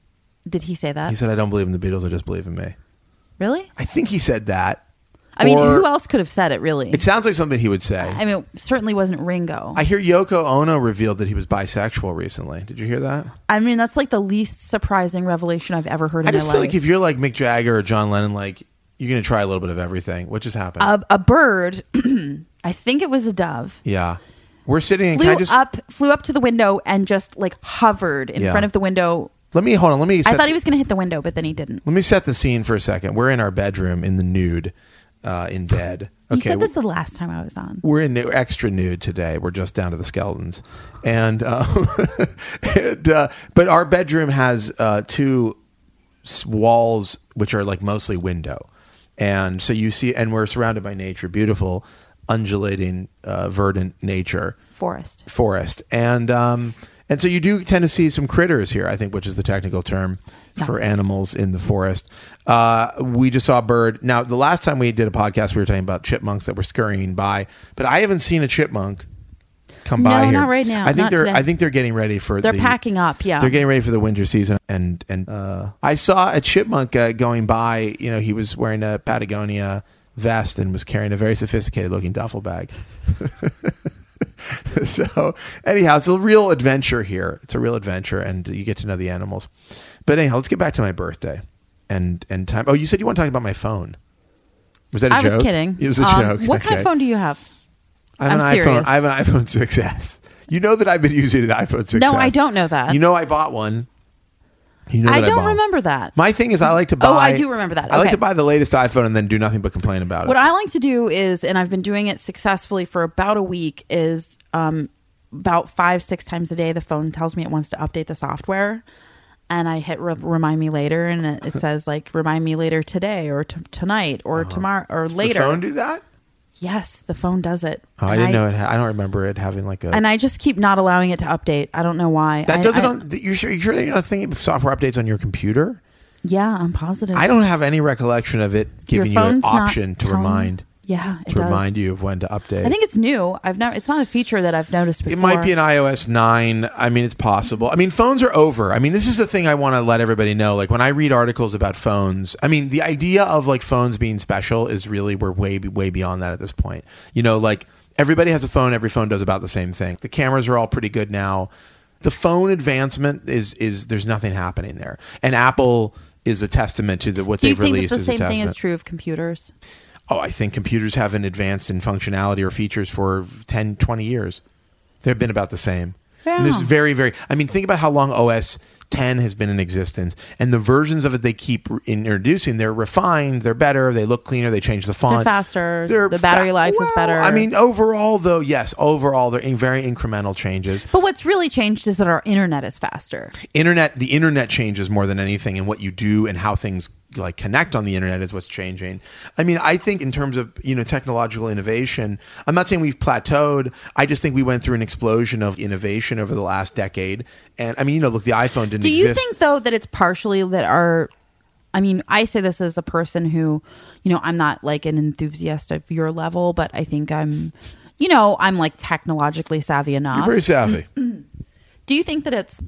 Did he say that? He said, "I don't believe in the Beatles. I just believe in me." Really? I think he said that. I mean, Or- who else could have said it? Really? It sounds like something he would say. I mean, it certainly wasn't Ringo. I hear Yoko Ono revealed that he was bisexual recently. Did you hear that? I mean, that's like the least surprising revelation I've ever heard in I just my feel life. like if you're like Mick Jagger or John Lennon, like you're going to try a little bit of everything. What just happened? a, a bird, I think it was a dove, yeah. We're sitting and flew can I just up, flew up to the window and just like hovered in Yeah. front of the window. let me hold on. Let me set, I thought he was going to hit the window, but then he didn't. let me set the scene for a second. We're in our bedroom in the nude, uh, in bed. You Okay. said this the last time I was on. We're in we're extra nude today. We're just down to the skeletons, and, um, and uh, but our bedroom has uh, two s- walls which are like mostly window, and so you see, and we're surrounded by nature, beautiful, undulating, uh, verdant nature, Forest. forest, and um, and so you do tend to see some critters here, I think, which is the technical term for animals in the forest. Uh, we just saw a bird. Now, the last time we did a podcast, we were talking about chipmunks that were scurrying by, but I haven't seen a chipmunk come No, by here. not right now. I think Not they're. today. I think they're getting ready for. They're the, packing up. Yeah. They're getting ready for the winter season, and and uh, I saw a chipmunk uh, going by. You know, he was wearing a Patagonia vest and was carrying a very sophisticated looking duffel bag. So anyhow, it's a real adventure here. It's a real adventure, and you get to know the animals. But anyhow, let's get back to my birthday and and time. Oh, you said you want to talk about my phone. Was that a I joke? was kidding. It was a Um, joke. What kind Okay. of phone do you have? I have I'm an iPhone. serious. I have an iPhone six S. You know that I've been using an iPhone six S. No, I don't know that. You know I bought one. You know I that don't bought one. remember that. My thing is I like to buy. Oh, I do remember that. I like Okay. to buy the latest iPhone and then do nothing but complain about What it. I like to do is, and I've been doing it successfully for about a week, is um, about five, six times a day, the phone tells me it wants to update the software. And I hit re- remind me later, and it, it says like remind me later today or t- tonight or tomorrow or Does later. the phone do that? Yes, the phone does it. Oh, I And didn't know it. Ha- I don't remember it having like a. And I just keep not allowing it to update. I don't know why. that I- doesn't. I- on, you're sure? You're sure you're not thinking of software updates on your computer? Yeah, I'm positive. I don't have any recollection of it Your giving you an phone's not option to telling- remind Yeah, it to does. remind you of when to update. I think it's new. I've never. It's not a feature that I've noticed before. It might be an i O S nine. I mean, it's possible. I mean, phones are over. I mean, this is the thing I want to let everybody know. Like when I read articles about phones, I mean, the idea of like phones being special is really, we're way, way beyond that at this point. You know, like everybody has a phone. Every phone does about the same thing. The cameras are all pretty good now. The phone advancement is, is there's nothing happening there. And Apple is a testament to the, what Do you they've think released that the is a same thing testament. is true of computers? Oh, I think computers haven't advanced in functionality or features for ten, twenty years. They've been about the same. Yeah. And this is very, very, I mean, think about how long O S ten has been in existence, and the versions of it they keep introducing, they're refined, they're better, they look cleaner, they change the font, They're faster. They're the battery fa- life well, is better. I mean, overall, though, yes, overall, they're in very incremental changes. But what's really changed is that our internet is faster. Internet, the internet changes more than anything, and what you do and how things like connect on the internet is what's changing. I mean, I think in terms of, you know, technological innovation, I'm not saying we've plateaued. I just think we went through an explosion of innovation over the last decade. And I mean, you know, look, the iPhone didn't Do you exist. think though that it's partially that our, I mean, I say this as a person who, you know, I'm not like an enthusiast of your level, but I think I'm, you know, I'm like technologically savvy enough. You're very savvy. Do you think that it's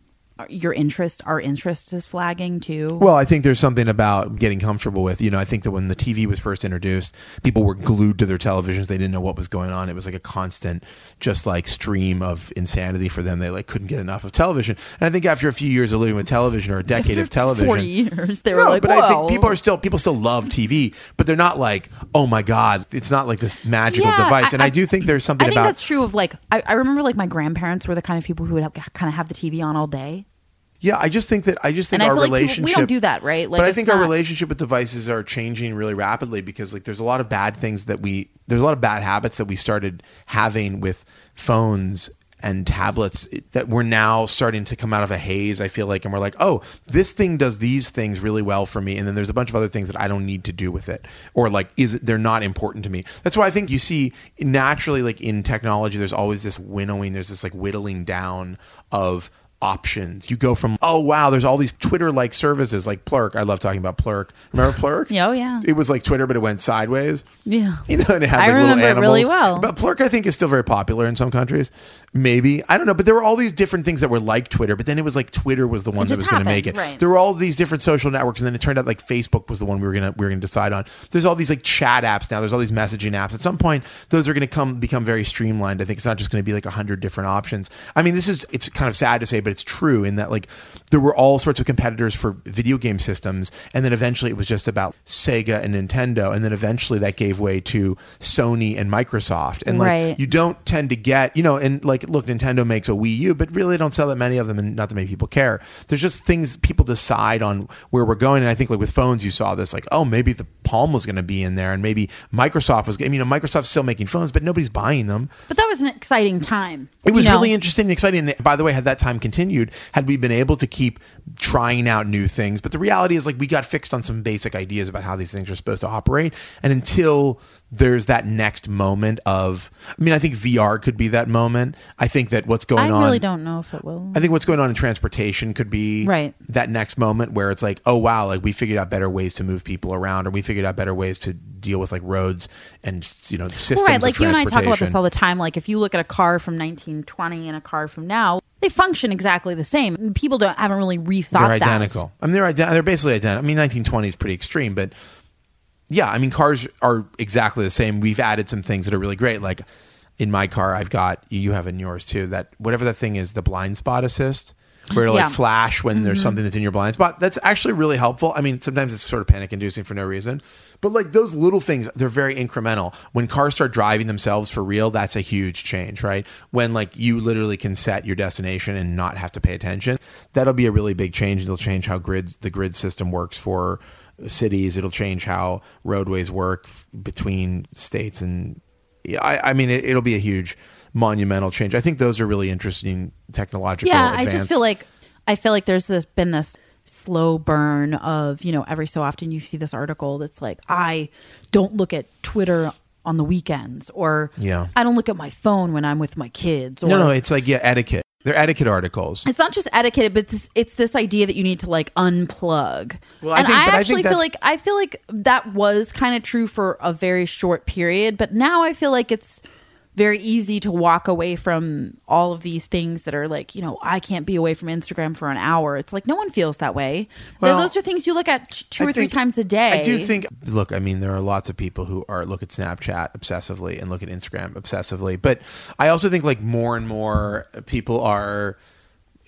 your interest, our interest is flagging too? Well, I think there's something about getting comfortable with, you know, I think that when the T V was first introduced, people were glued to their televisions. They didn't know what was going on. It was like a constant, just like stream of insanity for them. They like couldn't get enough of television. And I think after a few years of living with television or a decade After of television, forty years, they were no, like, but whoa. I think people are still, people still love T V, but they're not like, oh my God, it's not like this magical Yeah, device. And I, I- do think there's something I think about, that's true of like, I, I remember like my grandparents were the kind of people who would have, kind of have the T V on all day. yeah, I just think that, I just think And I our feel like people- relationship. we don't do that, right? Like, but I it's think our not- relationship with devices are changing really rapidly because like there's a lot of bad things that we there's a lot of bad habits that we started having with phones and tablets that we're now starting to come out of a haze, I feel like, and we're like, oh, this thing does these things really well for me, and then there's a bunch of other things that I don't need to do with it, or like is they're not important to me. That's why I think you see naturally, like in technology, there's always this winnowing, there's this like whittling down of options. You go from, oh wow, there's all these Twitter-like services like Plurk. I love talking about Plurk. Remember Plurk? Oh, yeah. It was like Twitter, but it went sideways. Yeah. You know, and it had I like little remember it animals. really well. But Plurk, I think, is still very popular in some countries. Maybe. I don't know. But there were all these different things that were like Twitter, but then it was like Twitter was the one that just was going to happened, make it. right. There were all these different social networks, and then it turned out like Facebook was the one we were gonna we were gonna decide on. There's all these like chat apps now. There's all these messaging apps. At some point, those are gonna come become very streamlined. I think it's not just gonna be like a hundred different options. I mean, this is it's kind of sad to say, but it's true in that like there were all sorts of competitors for video game systems, and then eventually it was just about Sega and Nintendo, and then eventually that gave way to Sony and Microsoft. And like Right. you don't tend to get, you know, and like look, Nintendo makes a Wii U, but really they don't sell that many of them, and not that many people care. There's just things people decide on where we're going, and I think like with phones, you saw this, like, oh, maybe the Palm was going to be in there, and maybe Microsoft was. I mean, you know, Microsoft's still making phones, but nobody's buying them. But that was an exciting time. It was you know? really interesting and exciting. And by the way, had that time continued, had we been able to keep trying out new things, but the reality is like we got fixed on some basic ideas about how these things are supposed to operate, and until there's that next moment of, I mean, I think V R could be that moment. I think that what's going I on, really don't know if it will. I think what's going on in transportation could be Right. that next moment where it's like, oh wow, like we figured out better ways to move people around, or we figured out better ways to deal with like roads and, you know, systems Right, like of you and I talk about this transportation. all the time. Like if you look at a car from nineteen twenty and a car from now, they function exactly the same. People don't haven't really rethought They're that. identical. I mean, they're ident- they're basically identical. I mean, nineteen twenty is pretty extreme, but yeah, I mean, cars are exactly the same. We've added some things that are really great. Like in my car, I've got, you have in yours too, that whatever that thing is, the blind spot assist, where it'll Yeah. like flash when there's Mm-hmm. something that's in your blind spot. That's actually really helpful. I mean, sometimes it's sort of panic inducing for no reason, but like those little things, they're very incremental. When cars start driving themselves for real, that's a huge change, right? When like you literally can set your destination and not have to pay attention, that'll be a really big change. It'll change how grids, the grid system works for cities. It'll change how roadways work f- between states. And I, I mean, it, it'll be a huge monumental change. I think those are really interesting technological Yeah, I advance. just feel like I feel like there's this been this slow burn of, you know, every so often you see this article that's like, I don't look at Twitter on the weekends, or Yeah. I don't look at my phone when I'm with my kids. Or No, no, it's like, yeah, etiquette. They're etiquette articles. it's not just etiquette, but it's, it's this idea that you need to like unplug. Well, I and think- I but I actually think feel that's- like I feel like that was kind of true for a very short period, but now I feel like it's very easy to walk away from all of these things that are like, you know, I can't be away from Instagram for an hour. It's like no one feels that way. Well, Those are things you look at t- two I or three think- times a day. I do think, look, I mean, there are lots of people who are look at Snapchat obsessively and look at Instagram obsessively, but I also think like more and more people are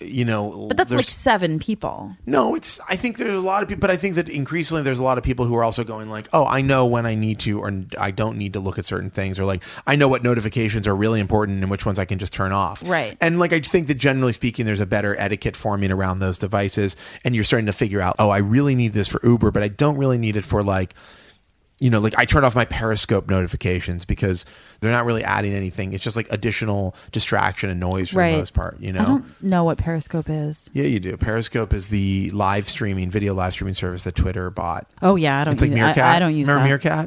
you know, but that's there's- like seven people. No, it's. I think there's a lot of people, but I think that increasingly there's a lot of people who are also going like, oh, I know when I need to, or I don't need to look at certain things, or like I know what notifications are really important and which ones I can just turn off. Right. And like I think that generally speaking, there's a better etiquette forming around those devices, and you're starting to figure out, oh, I really need this for Uber, but I don't really need it for like. You know, like I turned off my Periscope notifications because they're not really adding anything. It's just like additional distraction and noise for Right. the most part, you know? I don't know what Periscope is. Yeah, you do. Periscope is the live streaming, video live streaming service that Twitter bought. Oh yeah, I don't. It's like use, Meerkat. I, I don't use Remember that. Meerkat?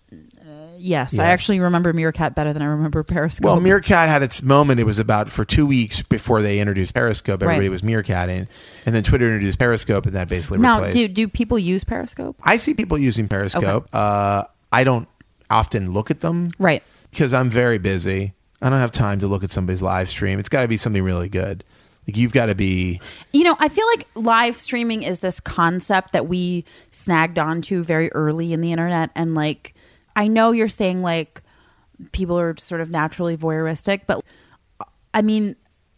Yes, Yes. I actually remember Meerkat better than I remember Periscope. Well, Meerkat had its moment. It was about for two weeks before they introduced Periscope. Everybody Right. was Meerkatting, and then Twitter introduced Periscope, and that basically now, replaced. do do people use Periscope? I see people using Periscope. Uh, I don't often look at them. Right. Because I'm very busy. I don't have time to look at somebody's live stream. It's got to be something really good. Like you've got to be. You know, I feel like live streaming is this concept that we snagged onto very early in the internet, and like I know you're saying like people are sort of naturally voyeuristic, but I mean,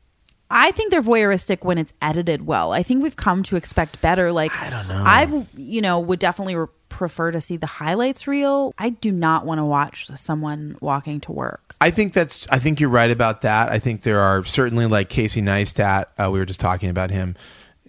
I think they're voyeuristic when it's edited well. I think we've come to expect better. Like I don't know. I've you know would definitely re- prefer to see the highlights reel. I do not want to watch someone walking to work. I think that's. I think you're right about that. I think there are certainly like Casey Neistat. Uh, we were just talking about him,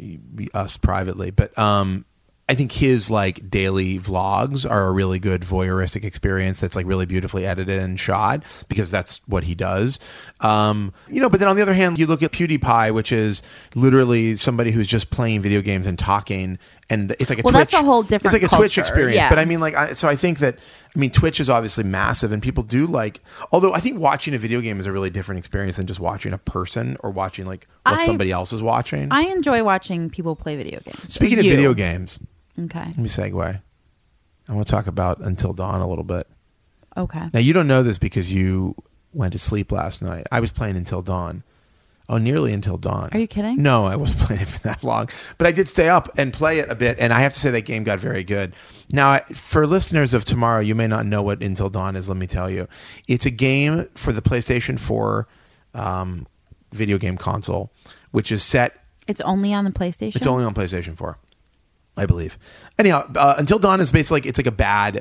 us privately, but um, I think his like daily vlogs are a really good voyeuristic experience. That's like really beautifully edited and shot because that's what he does. Um, you know, but then on the other hand, you look at PewDiePie, which is literally somebody who's just playing video games and talking. And it's like a Well, Twitch. that's a whole different It's like a Twitch culture, experience. yeah. But I mean, like, I, so I think that I mean, Twitch is obviously massive, and people do like. Although I think watching a video game is a really different experience than just watching a person or watching like what I- somebody else is watching. I enjoy watching people play video games. Speaking of You. video games, Okay. let me segue. I want to talk about Until Dawn a little bit. Okay. Now you don't know this because you went to sleep last night. I was playing Until Dawn. Oh, nearly Until Dawn. Are you kidding? No, I wasn't playing it for that long. But I did stay up and play it a bit, and I have to say that game got very good. Now, I- for listeners of tomorrow, you may not know what Until Dawn is, let me tell you. It's a game for the PlayStation four um, video game console, which is set... It's only on the PlayStation? It's only on PlayStation four, I believe. Anyhow, uh, Until Dawn is basically like, it's like a bad...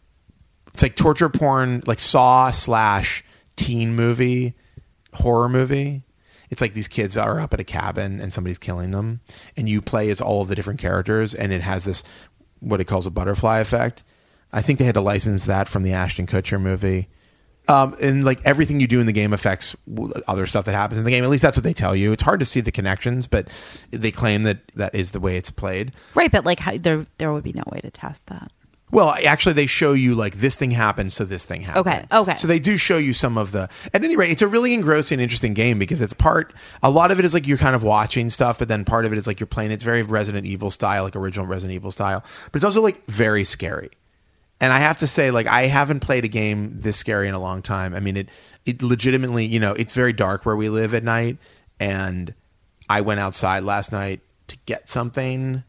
It's like torture porn, like Saw slash teen movie, horror movie. It's like these kids are up at a cabin and somebody's killing them, and you play as all of the different characters, and it has this what it calls a butterfly effect. I think they had to license that from the Ashton Kutcher movie. Um, and like everything you do in the game affects other stuff that happens in the game. At least that's what they tell you. It's hard to see the connections, but they claim that that is the way it's played. Right, but like how, there there would be no way to test that. Well, actually, they show you like this thing happened, so this thing happened. Okay, okay. So they do show you some of the. At any rate, it's a really engrossing, interesting game because it's part. A lot of it is like you're kind of watching stuff, but then part of it is like you're playing. It's very Resident Evil style, like original Resident Evil style, but it's also like very scary. And I have to say, like, I haven't played a game this scary in a long time. I mean, it it legitimately, you know, it's very dark where we live at night, and I went outside last night to get something.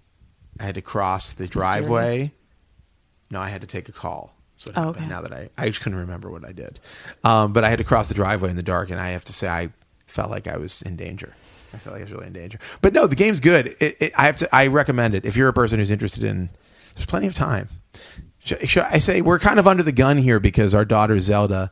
I had to cross the It's driveway. mysterious. No, I had to take a call. That's what Oh, happened. okay. Now that I, I just couldn't remember what I did, um, but I had to cross the driveway in the dark, and I have to say I felt like I was in danger. I felt like I was really in danger. But no, the game's good. It, it, I have to. I recommend it if you're a person who's interested in. There's plenty of time. Should, should I say we're kind of under the gun here because our daughter Zelda,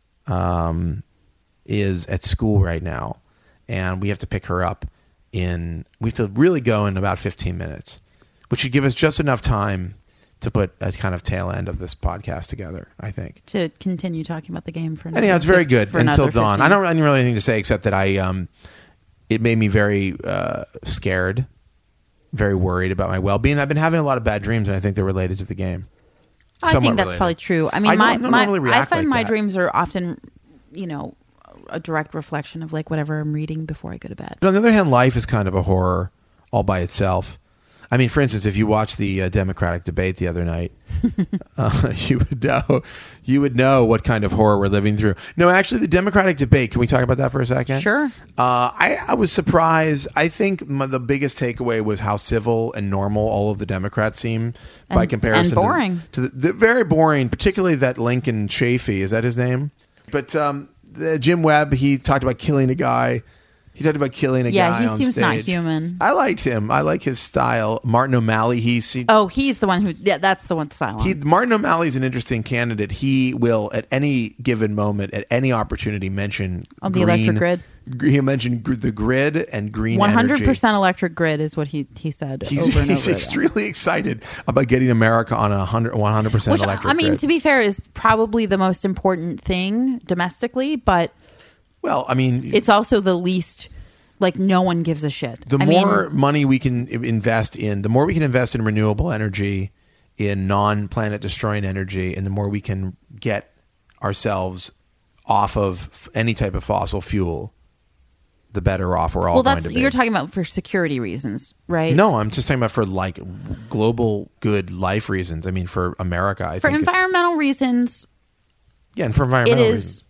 um, is at school right now, and we have to pick her up in. We have to really go in about fifteen minutes, which should give us just enough time to put a kind of tail end of this podcast together, I think. To continue talking about the game for another, Anyhow, it's very good for until another dawn. fifteen. I don't have really anything to say except that I, um, it made me very uh, scared, very worried about my well-being. I've been having a lot of bad dreams, and I think they're related to the game. I Somewhat think that's related. probably true. I mean, I my, don't my normally I react find like my that. dreams are often, you know, a direct reflection of like whatever I'm reading before I go to bed. But on the other hand, life is kind of a horror all by itself. I mean, for instance, if you watch the uh, Democratic debate the other night, uh, you would know you would know what kind of horror we're living through. No, actually, the Democratic debate. Can we talk about that for a second? Sure. Uh, I, I was surprised. I think my, the biggest takeaway was how civil and normal all of the Democrats seem by And- comparison. and boring. to, the, to the, the very boring, particularly that Lincoln Chafee. Is that his name? But um, the, Jim Webb, he talked about killing a guy. He talked about killing a yeah, guy he on seems stage. not human. I liked him. I like his style. Martin O'Malley. He's he, Oh, he's the one who. Yeah, that's the one silent. he Martin O'Malley's an interesting candidate. He will at any given moment, at any opportunity, mention On the green, electric grid. He mentioned gr- the grid and green One hundred energy. percent electric grid is what he he said. He's, over and he's over extremely excited about getting America on a one hundred, one hundred percent Which, electric I mean, grid. to be fair, is probably the most important thing domestically, but well, I mean, it's also the least. Like no one gives a shit. the I more mean, money we can invest in, the more we can invest in renewable energy, in non-planet destroying energy, and the more we can get ourselves off of f- any type of fossil fuel, the better off we're all well, going that's to be. you're talking about for security reasons, right? No, I'm just talking about for like global good life reasons. I mean, for America, I for think it's- environmental reasons, yeah, and for it environmental is reasons.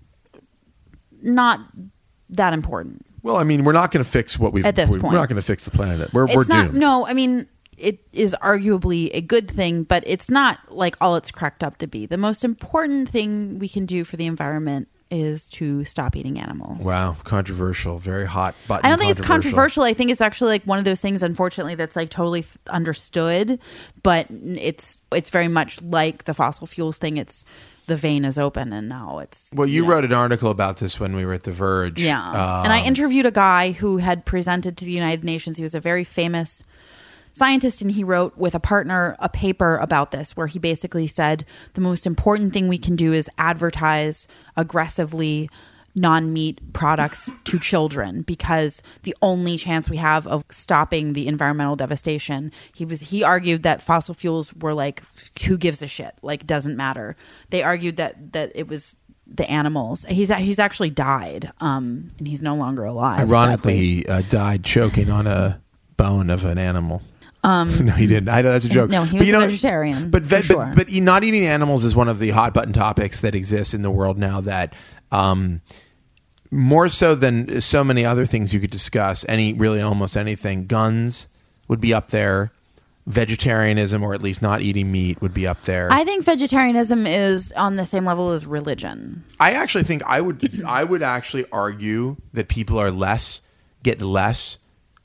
not that important. Well, I mean, we're not going to fix what we've At this we- point. We're not going to fix the planet. We're It's we're not. doomed. No, I mean it is arguably a good thing, but it's not like all it's cracked up to be. The most important thing we can do for the environment is to stop eating animals. Wow, controversial, very hot button. I don't think it's controversial. I think it's actually like one of those things, unfortunately, that's like totally f- understood, but it's it's very much like the fossil fuels thing. It's the vein is open, and now it's. Well, you know. wrote an article about this when we were at The Verge. Yeah. Um, And I interviewed a guy who had presented to the United Nations. He was a very famous scientist, and he wrote with a partner a paper about this where he basically said the most important thing we can do is advertise aggressively non-meat products to children, because the only chance we have of stopping the environmental devastation. He was he argued that fossil fuels were like, who gives a shit, like doesn't matter. They argued that that it was the animals. He's he's actually died, um and he's no longer alive. Ironically, sadly. he uh, died choking on a bone of an animal. Um, no, he didn't. I know that's a joke. No, he But was you a know, vegetarian, But ve- for sure. but but e- not eating animals is one of the hot button topics that exists in the world now. That um, more so than so many other things you could discuss, any really almost anything, guns would be up there. Vegetarianism, or at least not eating meat, would be up there. I think vegetarianism is on the same level as religion. I actually think I would I would actually argue that people are less get less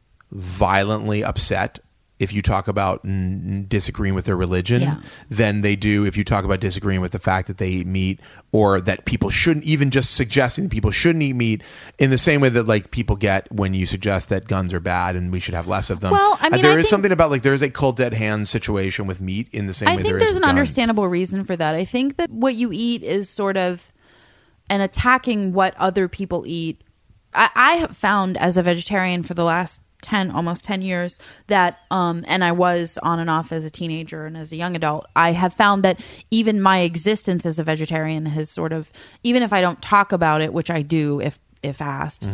violently upset if you talk about n- disagreeing with their religion Yeah. than they do if you talk about disagreeing with the fact that they eat meat, or that people shouldn't, even just suggesting that people shouldn't eat meat, in the same way that like people get when you suggest that guns are bad and we should have less of them. Well, I Uh, mean, there I is think- something about like there's a cold dead hands situation with meat in the same I way think there there's is an with guns. understandable reason for that. I think that what you eat is sort of an attacking what other people eat. I, I have found as a vegetarian for the last ten, almost ten years that, um, and I was on and off as a teenager and as a young adult, I have found that even my existence as a vegetarian has sort of, even if I don't talk about it, which I do if, if asked,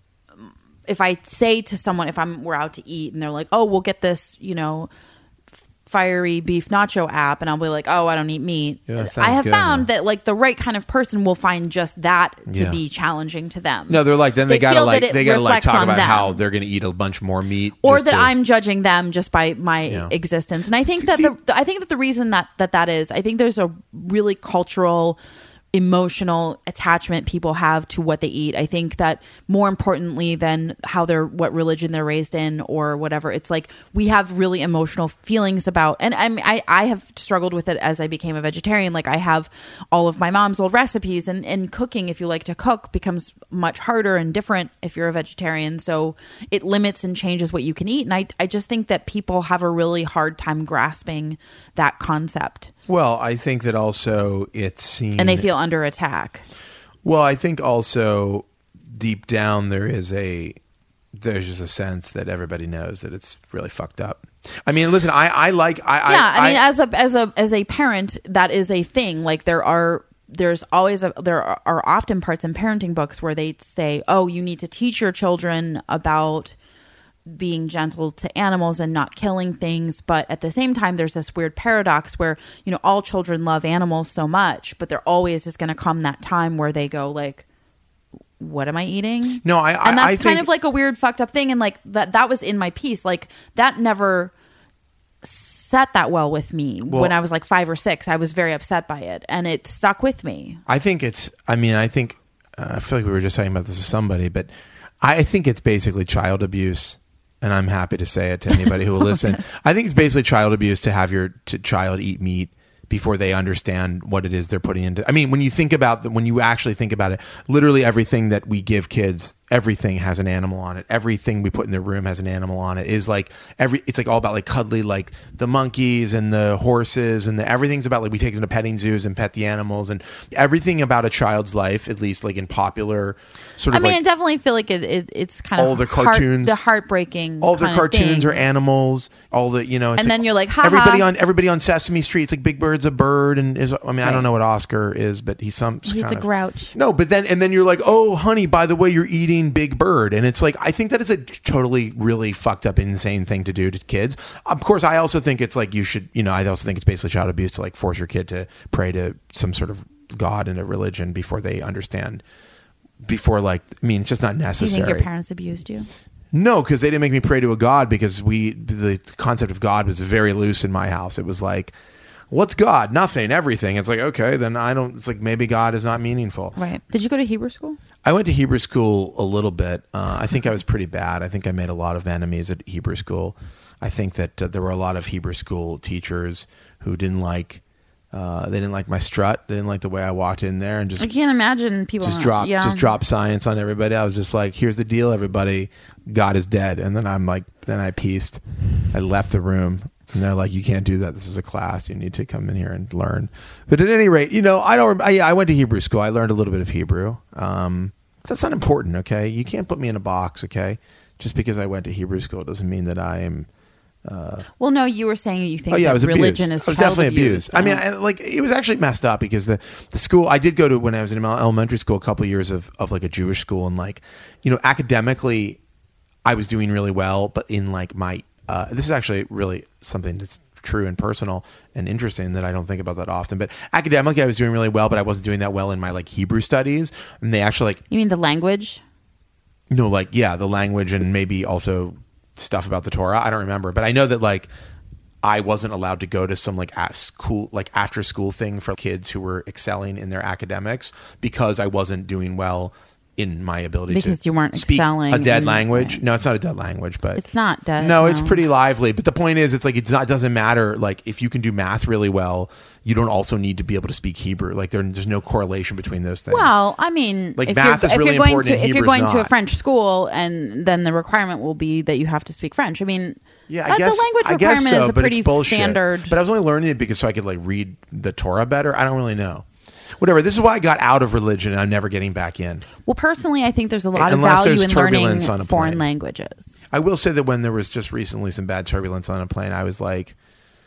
if I say to someone, if I'm, we're out to eat and they're like, oh, we'll get this, you know, fiery beef nacho app, and I'll be like, oh, I don't eat meat. Yeah, that sounds I have good. found that like the right kind of person will find just that to Yeah. be challenging to them. No, they're like then they, They gotta feel like that it they gotta like reflects talk on about them. how they're gonna eat a bunch more meat, or just that to- I'm judging them just by my Yeah. existence. And I think that the, I think that the reason that, that that is, I think there's a really cultural, emotional attachment people have to what they eat. I think that more importantly than how they're, what religion they're raised in or whatever, it's like we have really emotional feelings about, and I mean, I, I have struggled with it as I became a vegetarian. Like I have all of my mom's old recipes, and, and cooking, if you like to cook, becomes much harder and different if you're a vegetarian. So it limits and changes what you can eat. And I, I just think that people have a really hard time grasping that concept, Well, I think that also it's seen, and they feel under attack. Well, I think also deep down there is a there's just a sense that everybody knows that it's really fucked up. I mean, listen, I I like I Yeah, I, I mean, as a as a as a parent, that is a thing. Like there are there's always a, there are, are often parts in parenting books where they say, "Oh, you need to teach your children about being gentle to animals and not killing things." But at the same time, there's this weird paradox where, you know, all children love animals so much, but there always is going to come that time where they go like, what am I eating? No, I- I- and that's I kind think- of like a weird fucked up thing. And like that, that was in my piece. Like that never sat that well with me Well- when I was like five or six. I was very upset by it, and it stuck with me. I think it's I mean, I think uh, I feel like we were just talking about this with somebody, but I think it's basically child abuse, and I'm happy to say it to anybody who will listen. I think it's basically child abuse to have your t- child eat meat before they understand what it is they're putting into. I mean, when you think about the, when you actually think about it, literally everything that we give kids, everything has an animal on it. Everything we put in their room has an animal on it. Is like every, it's like all about like cuddly, like the monkeys and the horses and the, everything's about like we take them to petting zoos and pet the animals, and everything about a child's life, at least like in popular sort I of mean, like, I definitely feel like it, it, it's kind of all the heart- cartoons, the heartbreaking. all the kind of cartoons thing. are animals. All the you know, it's And like then you're like, ha everybody ha. on everybody on Sesame Street. It's like Big Bird's a bird, and is I mean I Right. don't know what Oscar is, but he's some He's kind a of, grouch. No, but then and then you're like, oh honey, by the way, you're eating Big Bird, and it's like I think that is a totally really fucked up, insane thing to do to kids. Of course, I also think it's like you should, you know, I also think it's basically child abuse to like force your kid to pray to some sort of God and a religion before they understand. Before like, I mean, it's just not Do you necessary. think your parents abused you? No, because they didn't make me pray to a God, because we the concept of God was very loose in my house. It was like, what's God? Nothing, everything. It's like, okay, then I don't, it's like maybe God is not meaningful. Right. Did you go to Hebrew school? I went to Hebrew school a little bit. Uh, I think I was pretty bad. I think I made a lot of enemies at Hebrew school. I think that uh, there were a lot of Hebrew school teachers who didn't like, uh, they didn't like my strut. They didn't like the way I walked in there and just I can't imagine people just drop yeah. just drop science on everybody. I was just like, here's the deal, everybody, God is dead. And then I'm like, then I pieced. I left the room, and they're like, you can't do that, this is a class, you need to come in here and learn. But at any rate, you know, I don't I, I went to Hebrew school. I learned a little bit of Hebrew. Um that's not important. Okay, you can't put me in a box. Okay, just because I went to Hebrew school doesn't mean that I am Uh, well, no, you were saying you think oh yeah, that I was religion abused. is I was child definitely abuse, abused. so- I mean, I, like it was actually messed up because the, the school I did go to when I was in elementary school, a couple of years of, of like a Jewish school, and like, you know, academically I was doing really well, but in like my uh, this is actually really something that's true and personal and interesting that I don't think about that often. But academically I was doing really well, but I wasn't doing that well in my like Hebrew studies, and they actually like You mean the language? you know, like yeah, the language and maybe also stuff about the Torah. I don't remember, but I know that like I wasn't allowed to go to some like at school, like after school thing for kids who were excelling in their academics because I wasn't doing well in my ability Because to you weren't speak excelling a dead in- language. right. No, it's not a dead language, but It's not dead. No, it's no. pretty lively. But the point is, it's like it's not. It doesn't matter. Like if you can do math really well, you don't also need to be able to speak Hebrew. Like there, there's no correlation between those things. Well, I mean, Like, if math you're, is if really you're going important to and if you're Hebrew's going to a not. French school, and then the requirement will be that you have to speak French. I mean, Yeah, I that's guess a language I guess requirement so, is a but pretty it's bullshit. standard. But I was only learning it because so I could like read the Torah better. I don't really know. Whatever. This is why I got out of religion, and I'm never getting back in. Well, personally, I think there's a lot Unless of value there's in learning turbulence on a foreign plane. languages. I will say that when there was just recently some bad turbulence on a plane, I was like,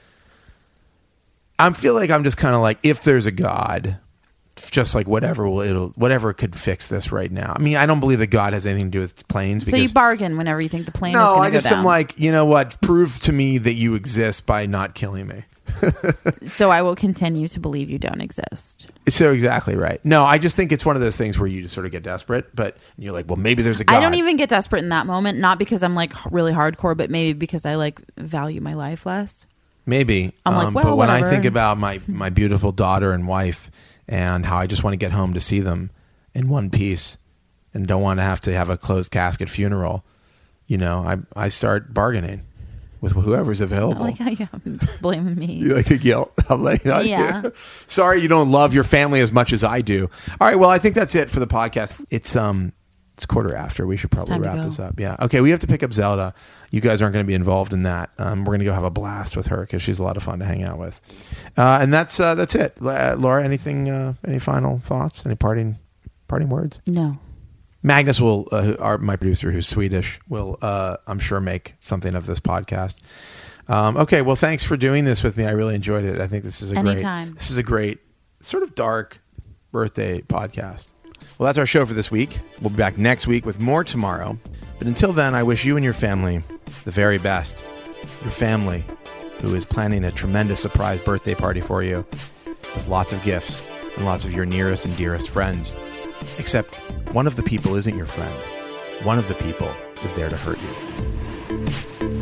I feel like I'm just kind of like, if there's a God, just like whatever will it'll whatever could fix this right now. I mean, I don't believe that God has anything to do with planes. So Because you bargain whenever you think the plane is no, going I to go just down. am like, you know what? Prove to me that you exist by not killing me. So I will continue to believe you don't exist. So exactly right. No, I just think it's one of those things where you just sort of get desperate, but you're like, well, maybe there's a God. I don't even get desperate in that moment, not because I'm like really hardcore, but maybe because I like value my life less. Maybe. I'm like, um, well, but when I whatever. think about my, my beautiful daughter and wife and how I just want to get home to see them in one piece and don't want to have to have a closed casket funeral, you know, I I start bargaining with whoever's I available. like how you have blaming me. You like the guilt. I'm like, oh, Yeah. yeah. Sorry you don't love your family as much as I do. All right, well, I think that's it for the podcast. It's um it's quarter after. We should probably time to wrap go. this up. Yeah. Okay, we have to pick up Zelda. You guys aren't going to be involved in that. Um, we're going to go have a blast with her because she's a lot of fun to hang out with. Uh, and that's uh, that's it. Uh, Laura, anything? Uh, any final thoughts? Any parting parting words? No. Magnus will, uh, our, my producer, who's Swedish, will, uh, I'm sure, make something of this podcast. Um, okay, well, thanks for doing this with me. I really enjoyed it. I think this is a Anytime. great, this is a great, sort of dark birthday podcast. Well, that's our show for this week. We'll be back next week with more tomorrow. But until then, I wish you and your family the very best. Your family, who is planning a tremendous surprise birthday party for you, with lots of gifts and lots of your nearest and dearest friends. Except one of the people isn't your friend. One of the people is there to hurt you.